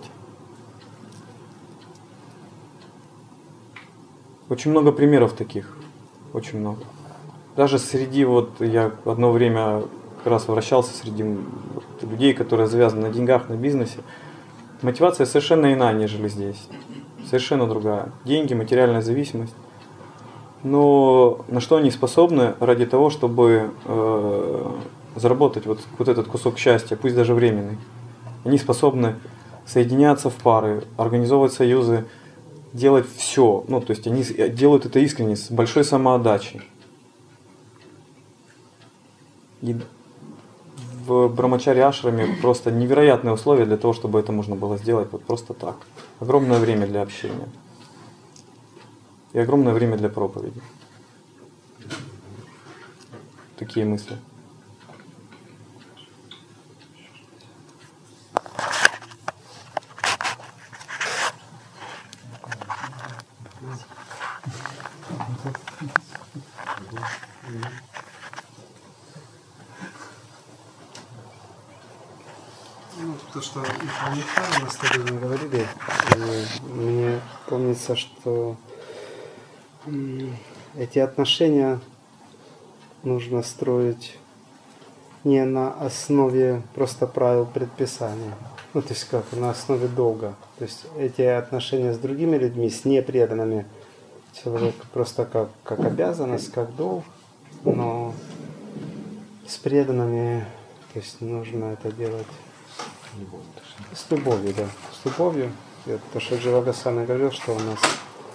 Очень много примеров таких, очень много. Даже среди, вот я одно время как раз вращался среди людей, которые завязаны на деньгах, на бизнесе. Мотивация совершенно иная, нежели здесь. Совершенно другая. Деньги, материальная зависимость. Но на что они способны ради того, чтобы э, заработать вот, вот этот кусок счастья, пусть даже временный? Они способны соединяться в пары, организовывать союзы, делать все. Ну, то есть они делают это искренне, с большой самоотдачей. И в Брамачари ашраме просто невероятные условия для того, чтобы это можно было сделать вот просто так. Огромное время для общения. И огромное время для проповеди. Такие мысли. Ну, то, что Михаил на стадионе говорили, и мне помнится, что м, эти отношения нужно строить не на основе просто правил предписаний, ну, то есть как на основе долга. То есть эти отношения с другими людьми, с непреданными, человек просто как, как обязанность, как долг, но с преданными, то есть нужно это делать с любовью, да, с любовью. И то, что Джива Госвами говорил, что у нас,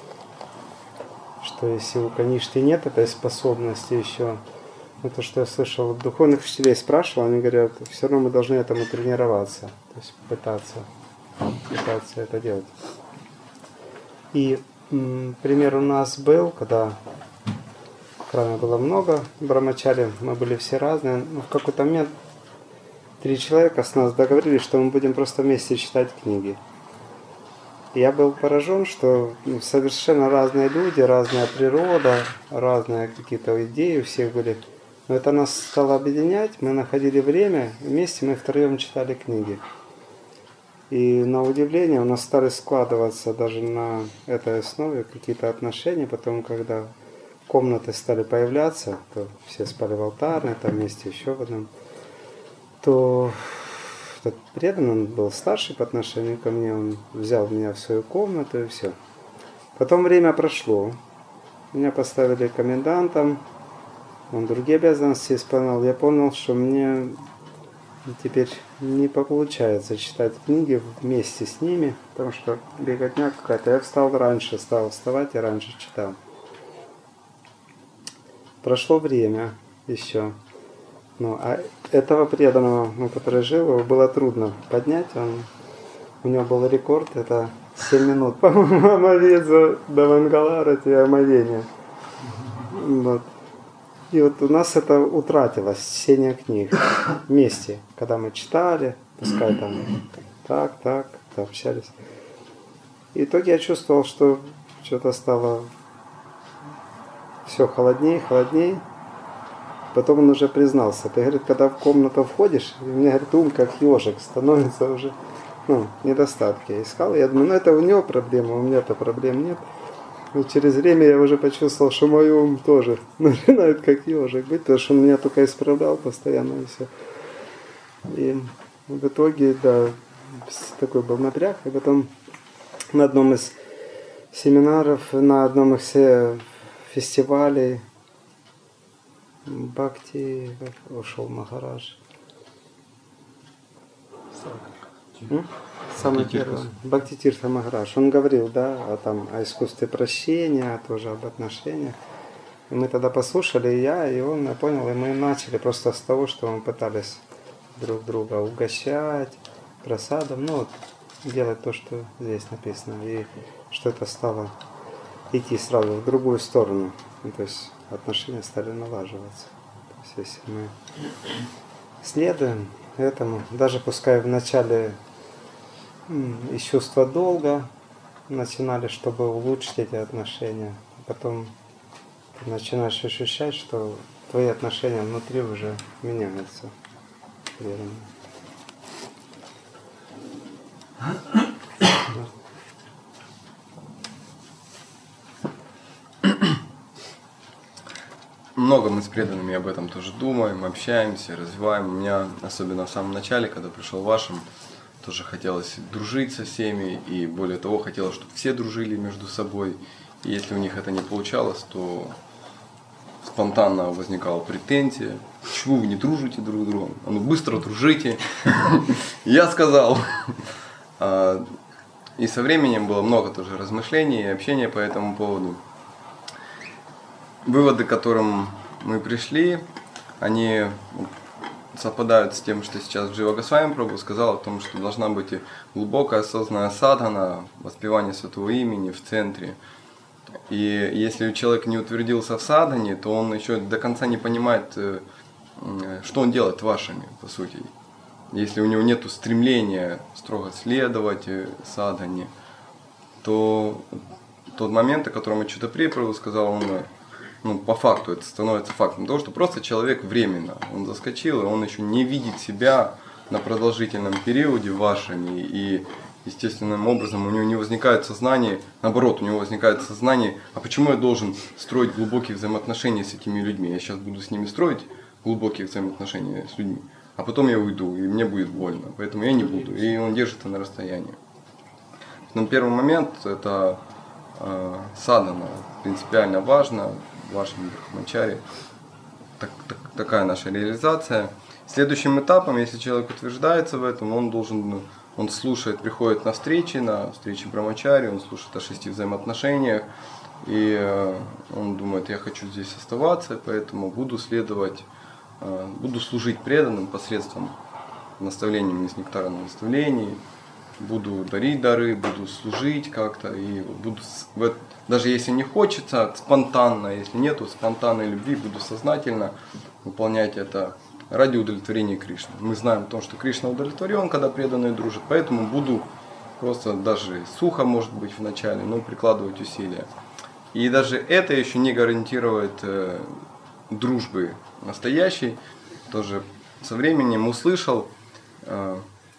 что если у Каништы нет этой способности еще, ну, то, что я слышал, от духовных учителей спрашивал, они говорят, все равно мы должны этому тренироваться, то есть пытаться, пытаться это делать. И м, пример у нас был, когда в храме было много брамачари, мы были все разные, но в какой-то момент три человека с нас договорились, что мы будем просто вместе читать книги. Я был поражен, что совершенно разные люди, разная природа, разные какие-то идеи у всех были. Но это нас стало объединять, мы находили время, вместе мы втроем читали книги. И на удивление у нас стали складываться даже на этой основе какие-то отношения. Потом, когда комнаты стали появляться, то все спали в алтарной, там вместе еще в одном, то этот преданный, он был старший по отношению ко мне, он взял меня в свою комнату и все. Потом время прошло, меня поставили комендантом, он другие обязанности исполнял. Я понял, что мне теперь не получается читать книги вместе с ними, потому что беготня какая-то. Я встал раньше, стал вставать и раньше читал. Прошло время еще. Ну, а этого преданного, ну, который жил, его было трудно поднять. Он, у него был рекорд, это семь минут, по-моему, омовиться до Мангаларати и омовения. Вот. И вот у нас это утратилось, чтение книг вместе, когда мы читали, пускай там так, так, общались. И в итоге я чувствовал, что что-то стало все холоднее, холоднее. Потом он уже признался. Ты, говорит, когда в комнату входишь, у меня, говорит, ум как ежик становится уже, ну, недостатки. Я искал, я думаю, ну это у него проблема, у меня-то проблем нет. Но через время я уже почувствовал, что мой ум тоже начинает как ежик быть, потому что он меня только исправлял постоянно и все. И в итоге, да, такой был напряг. И потом на одном из семинаров, на одном из фестивалей Бхакти ушел Махарадж. Самый Бхакти-тиртха. первый. Бхакти-тиртха Махарадж. Он говорил, да, о, там, о искусстве прощения, тоже об отношениях. И мы тогда послушали, и я, и он, я понял, и мы начали просто с того, что мы пытались друг друга угощать просадом, ну, вот, делать то, что здесь написано, и что это стало идти сразу в другую сторону. Ну, то есть отношения стали налаживаться. То есть если мы следуем этому, даже пускай вначале из чувства долга начинали, чтобы улучшить эти отношения, а потом ты начинаешь ощущать, что твои отношения внутри уже меняются. Верно. Много мы с преданными об этом тоже думаем, общаемся, развиваем. У меня, особенно в самом начале, когда пришел Вашем, тоже хотелось дружить со всеми, и более того, хотелось, чтобы все дружили между собой. И если у них это не получалось, то спонтанно возникала претензия: почему вы не дружите друг с другом? А ну быстро дружите. Я сказал. И со временем было много тоже размышлений и общения по этому поводу. Выводы, к которым мы пришли, они совпадают с тем, что сейчас Джива Госвами Прабху сказал о том, что должна быть глубокая осознанная садхана, воспевание святого имени в центре. И если человек не утвердился в садхане, то он еще до конца не понимает, что он делает вашими, по сути. Если у него нет стремления строго следовать садхане, то тот момент, о котором Ачютаприя Прабху сказал, он, ну, по факту это становится фактом того, что просто человек временно, он заскочил, и он еще не видит себя на продолжительном периоде вашими, и естественным образом у него не возникает сознание, наоборот, у него возникает сознание: а почему я должен строить глубокие взаимоотношения с этими людьми? Я сейчас буду с ними строить глубокие взаимоотношения с людьми, а потом я уйду, и мне будет больно, поэтому я не буду. И он держится на расстоянии. Но первый момент – это э, садхана, принципиально важно в вашем брахмачаре. Так, так, такая наша реализация. Следующим этапом, если человек утверждается в этом, он должен, он слушает, приходит на встречи, на встречи брамачари, он слушает о шести взаимоотношениях, и э, он думает: я хочу здесь оставаться, поэтому буду следовать, э, буду служить преданным посредством наставлением из нектарных наставлений, буду дарить дары, буду служить как-то, и буду, даже если не хочется, спонтанно, если нету спонтанной любви, буду сознательно выполнять это ради удовлетворения Кришны. Мы знаем о том, что Кришна удовлетворен, когда преданные дружат, поэтому буду просто, даже сухо может быть в начале, но прикладывать усилия. И даже это еще не гарантирует э, дружбы настоящей. Тоже со временем услышал э,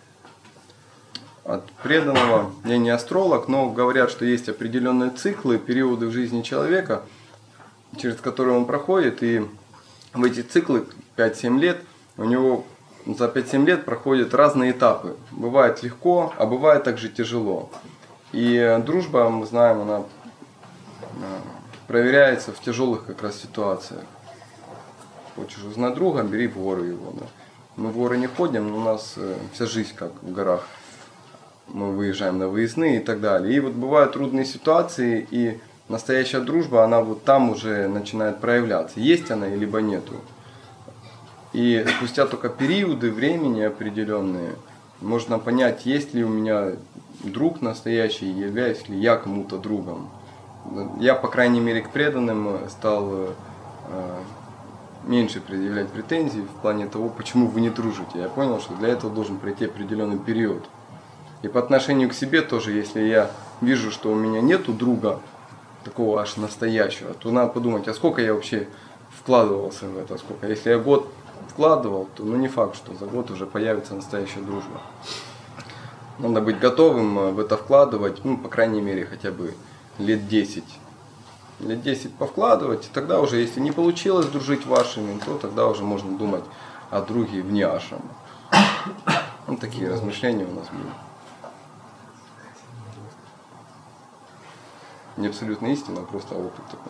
от преданного, я не астролог, но говорят, что есть определенные циклы, периоды в жизни человека, через которые он проходит, и в эти циклы пять-семь лет у него за пять-семь лет проходят разные этапы. Бывает легко, а бывает также тяжело. И дружба, мы знаем, она проверяется в тяжелых как раз ситуациях. Хочешь узнать друга, бери в горы его. Да. Мы в горы не ходим, но у нас вся жизнь как в горах. Мы выезжаем на выездные и так далее. И вот бывают трудные ситуации, и настоящая дружба, она вот там уже начинает проявляться. Есть она, либо нету. И спустя только периоды времени определенные можно понять, есть ли у меня друг настоящий, являюсь ли я кому-то другом. Я, по крайней мере, к преданным стал э, меньше предъявлять претензий в плане того, почему вы не дружите. Я понял, что для этого должен пройти определенный период. И по отношению к себе тоже, если я вижу, что у меня нету друга, такого аж настоящего, то надо подумать, а сколько я вообще вкладывался в это, сколько. Если я год вкладывал, то ну не факт, что за год уже появится настоящая дружба. Надо быть готовым в это вкладывать, ну, по крайней мере, хотя бы лет десять. Лет десять повкладывать, и тогда уже, если не получилось дружить вашими, то тогда уже можно думать о друге вне ашрама. Вот такие размышления у нас были. Не абсолютно истина, а просто опыт такой.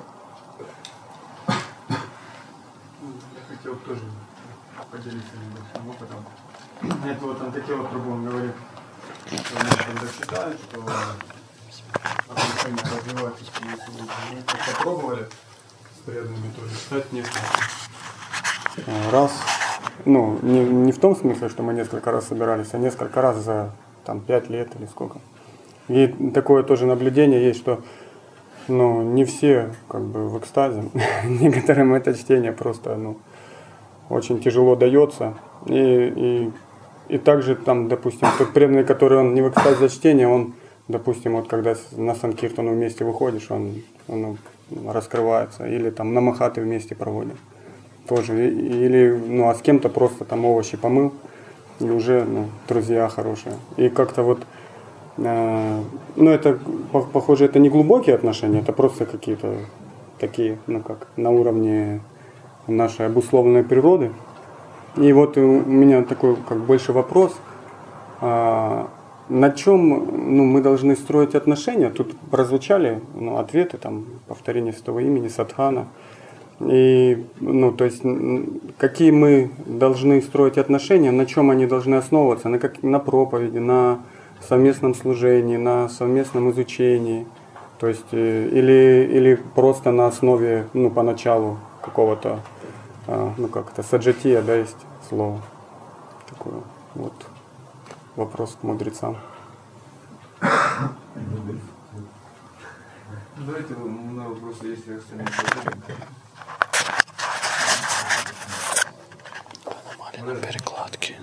Я хотел тоже поделиться небольшим опытом. Это вот Антакела Прабhu говорит, когда читают, что отношения развивать, если вы попробовали с преданными тоже стать несколько. Раз, ну, не, не в том смысле, что мы несколько раз собирались, а несколько раз за там, пять лет или сколько. И такое тоже наблюдение есть, что ну, не все как бы в экстазе. Некоторым это чтение просто ну, очень тяжело дается. И, и, и также там, допустим, тот преданный, который он не в экстазе чтения, он, допустим, вот когда на Санкиртану вместе выходишь, он, он раскрывается. Или там на Махаты вместе проводим. Тоже. Или, ну, а с кем-то просто там овощи помыл, и уже, ну, друзья хорошие. И как-то вот, э, ну, это, похоже, это не глубокие отношения, это просто какие-то такие, ну, как на уровне нашей обусловленной природы. И вот у меня такой, как больше вопрос, э, на чем, ну, мы должны строить отношения? Тут прозвучали, ну, ответы, там, повторение святого имени, садхана. И, ну, то есть, какие мы должны строить отношения, на чем они должны основываться, на, как, на проповеди, на совместном служении, на совместном изучении, то есть, или, или просто на основе, ну, поначалу какого-то, ну, как-то саджатия, да, есть слово, такое, вот, вопрос к мудрецам. Давайте на вопросы, если остальные зададим. На перекладке.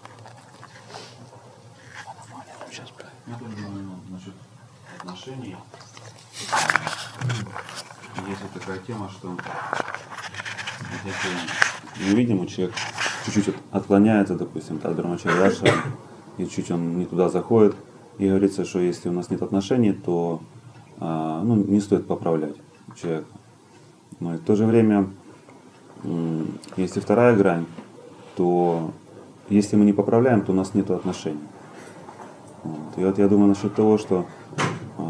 Я тоже думаю насчет отношений. Есть вот такая тема, что если мы видим, человек чуть-чуть отклоняется, допустим, от Брамачарьяша, и чуть он не туда заходит, и говорится, что если у нас нет отношений, то а, ну, не стоит поправлять человека. Но и в то же время, если вторая грань, то если мы не поправляем, то у нас нет отношений. Вот. И вот я думаю насчет того, что э,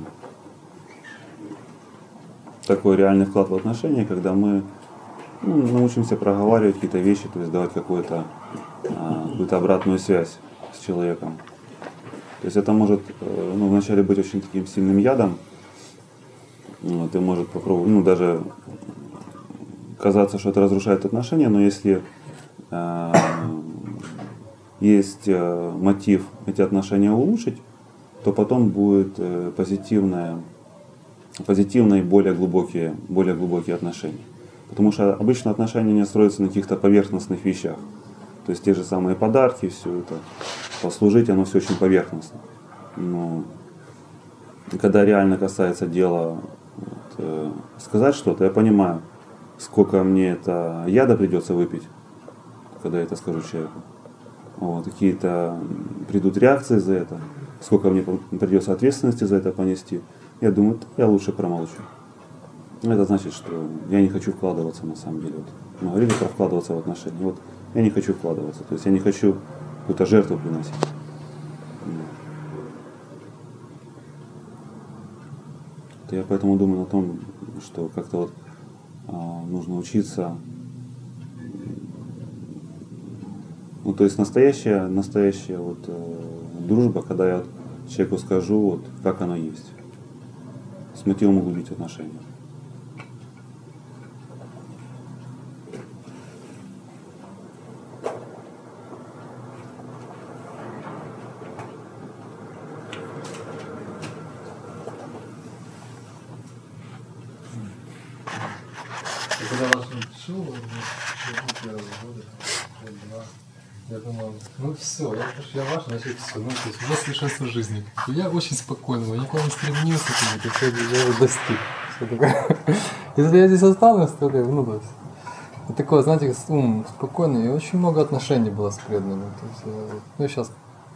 такой реальный вклад в отношения, когда мы ну, научимся проговаривать какие-то вещи, то есть давать какую-то, э, какую-то обратную связь с человеком. То есть это может э, ну, вначале быть очень таким сильным ядом, вот, и может попробовать, ну даже казаться, что это разрушает отношения, но если есть мотив эти отношения улучшить, то потом будет позитивное, позитивные более глубокие, более глубокие отношения. Потому что обычно отношения не строятся на каких-то поверхностных вещах. То есть те же самые подарки, все это, послужить, оно все очень поверхностно. Но когда реально касается дела вот, сказать что-то, я понимаю, сколько мне это яда придется выпить, когда я это скажу человеку. Вот, какие-то придут реакции за это, сколько мне придется ответственности за это понести. Я думаю, я лучше промолчу. Это значит, что я не хочу вкладываться на самом деле. Вот, мы говорили про вкладываться в отношения. Вот я не хочу вкладываться, то есть я не хочу какую-то жертву приносить. Вот. Я поэтому думаю о том, что как-то вот а, нужно учиться. Ну, то есть настоящая, настоящая вот, э, дружба, когда я вот человеку скажу, вот, как оно есть, с мотивом углубить отношения. Когда вас шел, первого года, два, я думал, ну все, я, я ваш, значит все, ну то есть у меня совершенство жизни. И я очень спокойный, я никуда не стремился, как бы, я уже достиг. Если я здесь останусь, то я, ну то есть, и такое, знаете, ум спокойный, и очень много отношений было с преданными. То есть, ну сейчас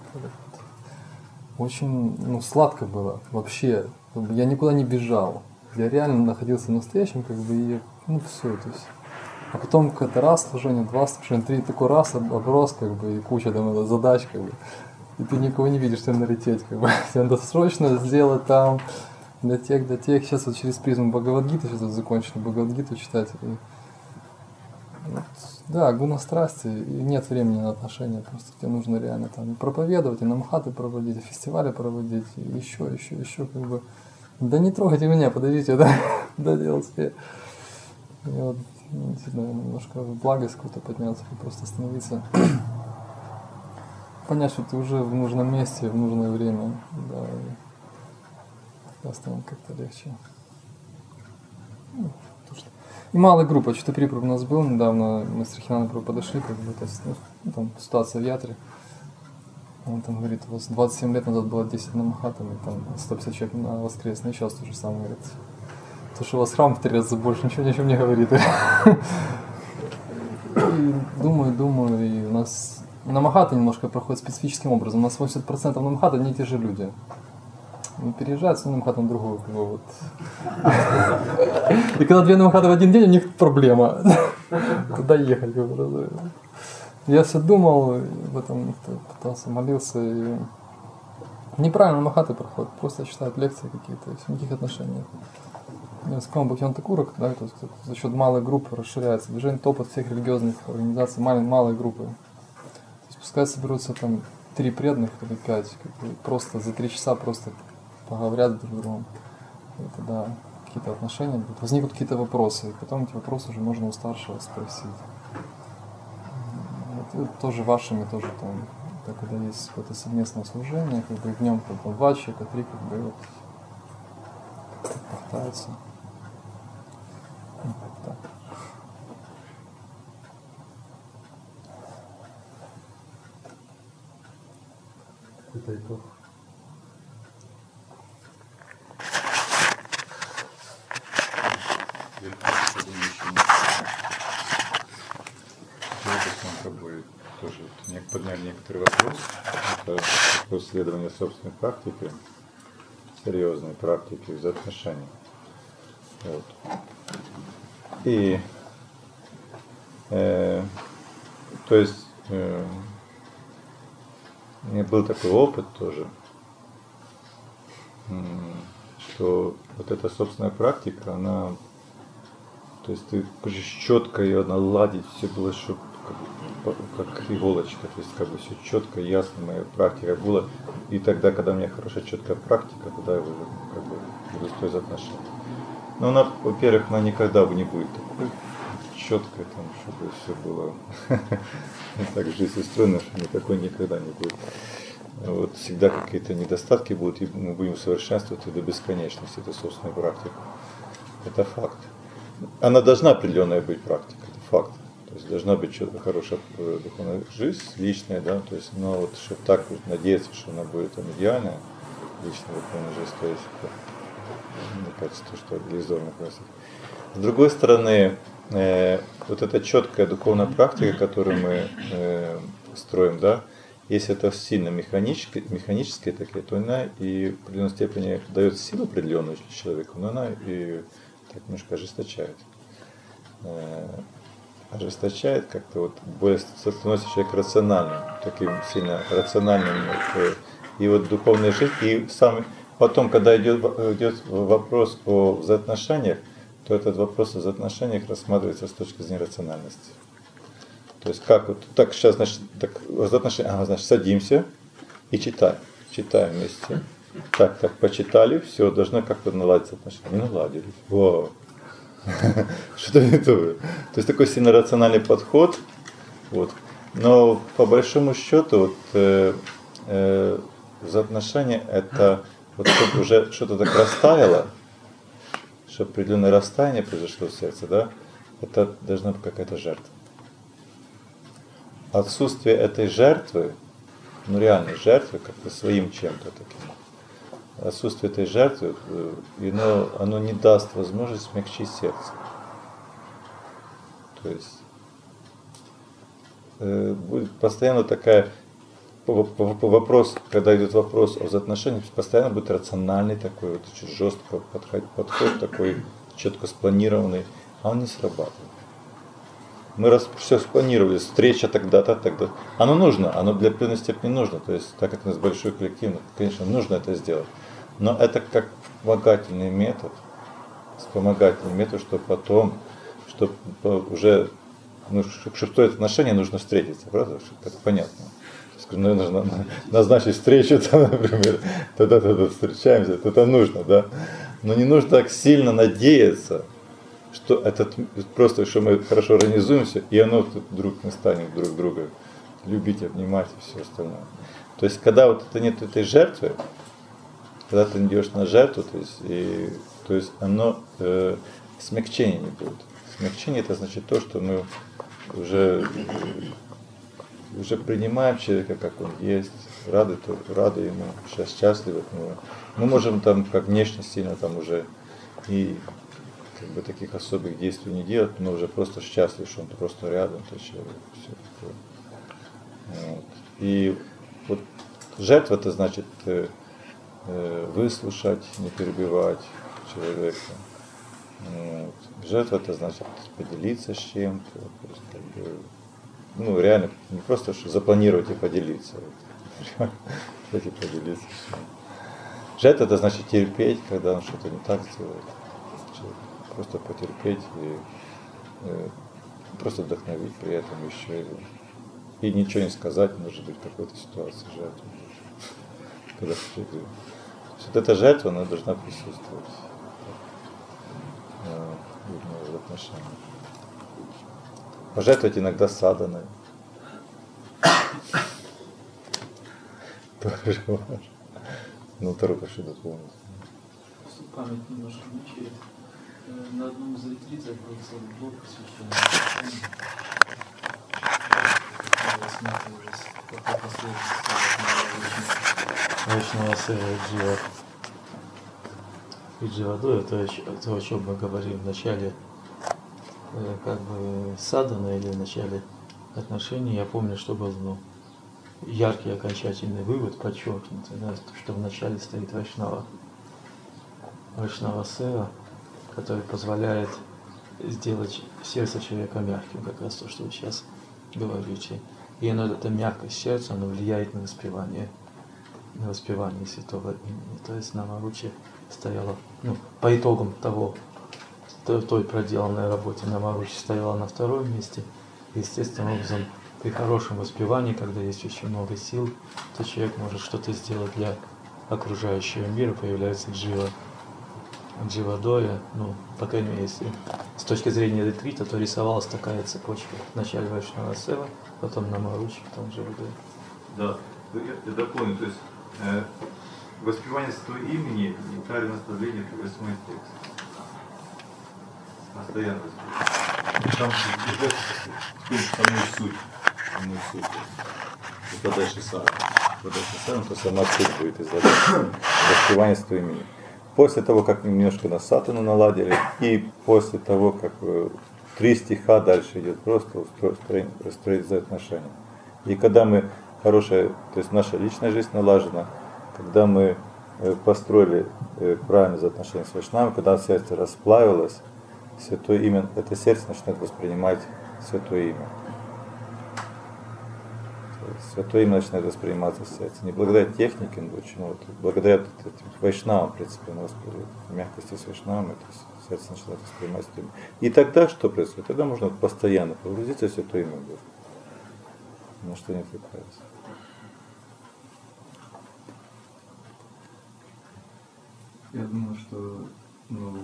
очень, ну, сладко было вообще, я никуда не бежал. Я реально находился в настоящем, как бы, и, ну, все, то есть. А потом какой-то раз служение, два служения, три, такой раз оброс, как бы, и куча там задач, как бы. И ты никого не видишь, тебе надо лететь, как бы. Тебе надо срочно сделать там, для тех, для тех. Сейчас вот через призму Бхагавад-гиты, сейчас вот закончили Бхагавад-гиту читать. И, Вот, да, гуна страсти, и нет времени на отношения, просто тебе нужно реально там и проповедовать, и намхаты проводить, и фестивали проводить, и еще, еще, еще, как бы, да не трогайте меня, подождите, да, да делать себе. И вот, действительно, немножко в благость какую-то подняться, и просто остановиться, понять, что ты уже в нужном месте, в нужное время, да, и тогда станет как-то легче. И малая группа, что-то припроб у нас был недавно, мы с Рахинаном подошли, как бы, то есть, ну, там ситуация в Ятре. Он там говорит, у вас двадцать семь лет назад было десять намахатов, и там сто пятьдесят человек на воскресный, сейчас то же самое, говорит. То, что у вас храм в три раза больше, ничего ни о чем не говорит. И думаю, думаю, и у нас намахаты немножко проходят специфическим образом. У нас восемьдесят процентов намахат одни и те же люди. Не переезжают с одним намахатом другого. Как бы, вот. И когда две намахата в один день, у них проблема. Куда ехать? Как бы, я все думал, об этом пытался, молился. И неправильно намахаты проходят, просто читают лекции какие-то, и никаких отношений. Я вспомнил Бхактивинода Тхакура, да, то есть за счет малой группы расширяется движение топот всех религиозных организаций, малой, малой группы. То есть пускай соберутся там три преданных или пять, как бы, просто за три часа просто поговорят друг с другом. И тогда какие-то отношения будут, возникнут какие-то вопросы, и потом эти вопросы уже можно у старшего спросить. Вот, и тоже вашими тоже там, так, когда есть какое-то совместное служение, как бы в нем как бы два человека, три, как бы вот пытаются. Так. Какой-то итог. Как бы тоже подняли некоторый вопрос. Это вопрос исследования собственной практики, серьезной практики взаимоотношений. Вот. И э, то есть э, у меня был такой опыт тоже, что вот эта собственная практика, она, то есть ты хочешь четко ее наладить, все было, чтобы как, как иголочка, то есть как бы все четко, ясно, моя практика была. И тогда, когда у меня хорошая четкая практика, тогда я уже как бы буду строить отношения. Но она, во-первых, она никогда не будет такой четкой, там, чтобы все было так жизнь устроена, что никакой никогда не будет. Вот всегда какие-то недостатки будут, и мы будем совершенствовать до бесконечности эту собственную практику. Это факт. Она должна определенная быть практика, это факт. То есть должна быть что-то хорошая духовная жизнь, личная, да, то есть, но вот чтобы так вот надеяться, что она будет там идеальная, личная духовная жизнь, то есть, мне кажется, то, что иллюзорно просто. С другой стороны, э, вот эта четкая духовная практика, которую мы э, строим, да, если это сильно механические, механические такие, то она и в определенной степени дает силу определенную человеку, но она и так немножко ожесточает. Э, ожесточает как-то вот более становится человек рациональным, таким сильно рациональным. Вот, и вот духовная жизнь, и сам потом, когда идет, идет вопрос о взаимоотношениях, то этот вопрос о взаимоотношениях рассматривается с точки зрения рациональности. То есть как вот, так сейчас, значит, так, взаимоотношения, ага, значит, садимся и читаем, читаем вместе. Так, так, почитали, все, должно как-то наладиться отношения. Не наладились. Вау. Что это? То есть такой сильно рациональный подход. Вот. Но по большому счету вот, э, э, взаимоотношения это вот чтобы уже что-то так растаяло, чтобы определенное расстояние произошло в сердце, да, это должна быть какая-то жертва. Отсутствие этой жертвы, ну реальной жертвы, как-то своим чем-то таким, отсутствие этой жертвы, оно, оно не даст возможность смягчить сердце. То есть э, будет постоянно такая, по, по, по вопрос, когда идет вопрос о взаимоотношениях, постоянно будет рациональный такой, вот, очень жестко подход, подход такой, четко спланированный, а он не срабатывает. Мы раз все спланировали, встреча тогда-то, тогда. Оно нужно, оно для определенной степени нужно. То есть, так как у нас большой коллектив, конечно, нужно это сделать. Но это как вспомогательный метод, вспомогательный метод, чтобы потом, чтобы уже ну, чтобы строить отношения, нужно встретиться, правда? Чтобы так понятно. Ну, нужно назначить встречу, там, например, тогда-тогда встречаемся, это нужно, да. Но не нужно так сильно надеяться, что этот просто, что мы хорошо организуемся, и оно тут вдруг мы станем друг друга любить, обнимать и все остальное. То есть, когда вот это нет этой жертвы, когда ты идешь на жертву, то есть, и, то есть оно э, смягчения не будет. Смягчение это значит то, что мы уже уже принимаем человека, как он есть, рады, то, рады ему, счастливы от него. Мы можем там, как внешне сильно там уже и как бы таких особых действий не делать, но уже просто счастлив, что он просто рядом, то человек, все такое. Вот. И вот жертва это значит э, э, выслушать, не перебивать человека. Вот. Жертва это значит поделиться с чем-то, просто, как бы, ну, реально, не просто что запланировать и поделиться. Кстати, поделиться. Жертва это значит терпеть, когда он что-то не так сделает. Просто потерпеть и э, просто вдохновить при этом еще его. И ничего не сказать, может быть, в какой-то ситуации жертвы. Когда человек... Вот эта жертва, она должна присутствовать э, в отношениях. Пожертвовать иногда саданой. Тоже важно. Ну, Тарука что дополнить. Память немножко мучает. На одном из ретритов был целый блок, посвященный Вайшнава Сева Джива. И Дживадо, это то, о чем мы говорим в начале как бы садана или в начале отношений. Я помню, что был ну, яркий окончательный вывод, подчеркнутый, да, что в начале стоит Вайшнава. Вайшнава Сева, который позволяет сделать сердце человека мягким, как раз то, что вы сейчас говорите. И оно, эта мягкость сердца, она влияет на воспевание, на воспевание святого имени. То есть на Маруче стояла, ну, по итогам того, той проделанной работе на Маруче стояла на втором месте. Естественным образом, при хорошем воспевании, когда есть очень много сил, то человек может что-то сделать для окружающего мира, появляется джива. Дживадоя, ну, по крайней мере, если с точки зрения ретрита, то рисовалась такая цепочка. Вначале Вайшнава Сева, потом на Маруче, потом Дживадоя. Да, я, я дополню, то есть э, воспевание святого имени и тайное наставление это восьмой текст. Постоянно воспевание. Там самую суть, самую суть. Подальше сам. Подальше сам, то сама суть будет из воспевания святого имени. После того, как немножко на сатану наладили, и после того, как три стиха дальше идет просто устроить, устроить отношения. И когда мы хорошая, то есть наша личная жизнь налажена, когда мы построили правильные взаимоотношения с Вайшнавой, когда сердце расплавилось, святое имя, это сердце начинает воспринимать святое имя. Святое имя начинает восприниматься в сердце. Не благодаря технике, но почему-то, благодаря этим вайшнавам, в принципе, у нас мягкости с вайшнавами, это сердце начинает воспринимать святое имя. И тогда что происходит? Тогда можно постоянно погрузиться в святое имя. На что не отвлекается. Я думаю, что ну,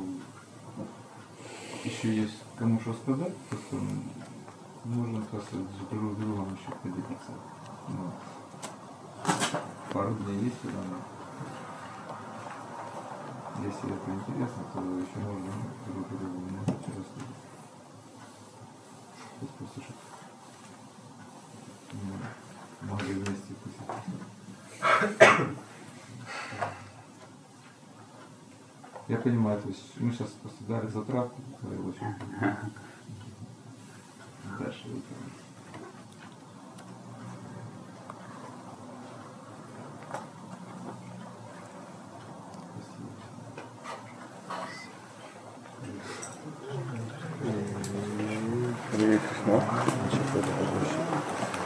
еще есть кому что сказать, просто можно просто друг с другом еще поделиться. Ну, пару дней есть, да, если это интересно, то еще можно друг другу много чего рассказать. Послушать. Много вместе посетить. Я понимаю, то есть мы сейчас просто дали затравку, которая очень дальше выполнить. Hare Krishna.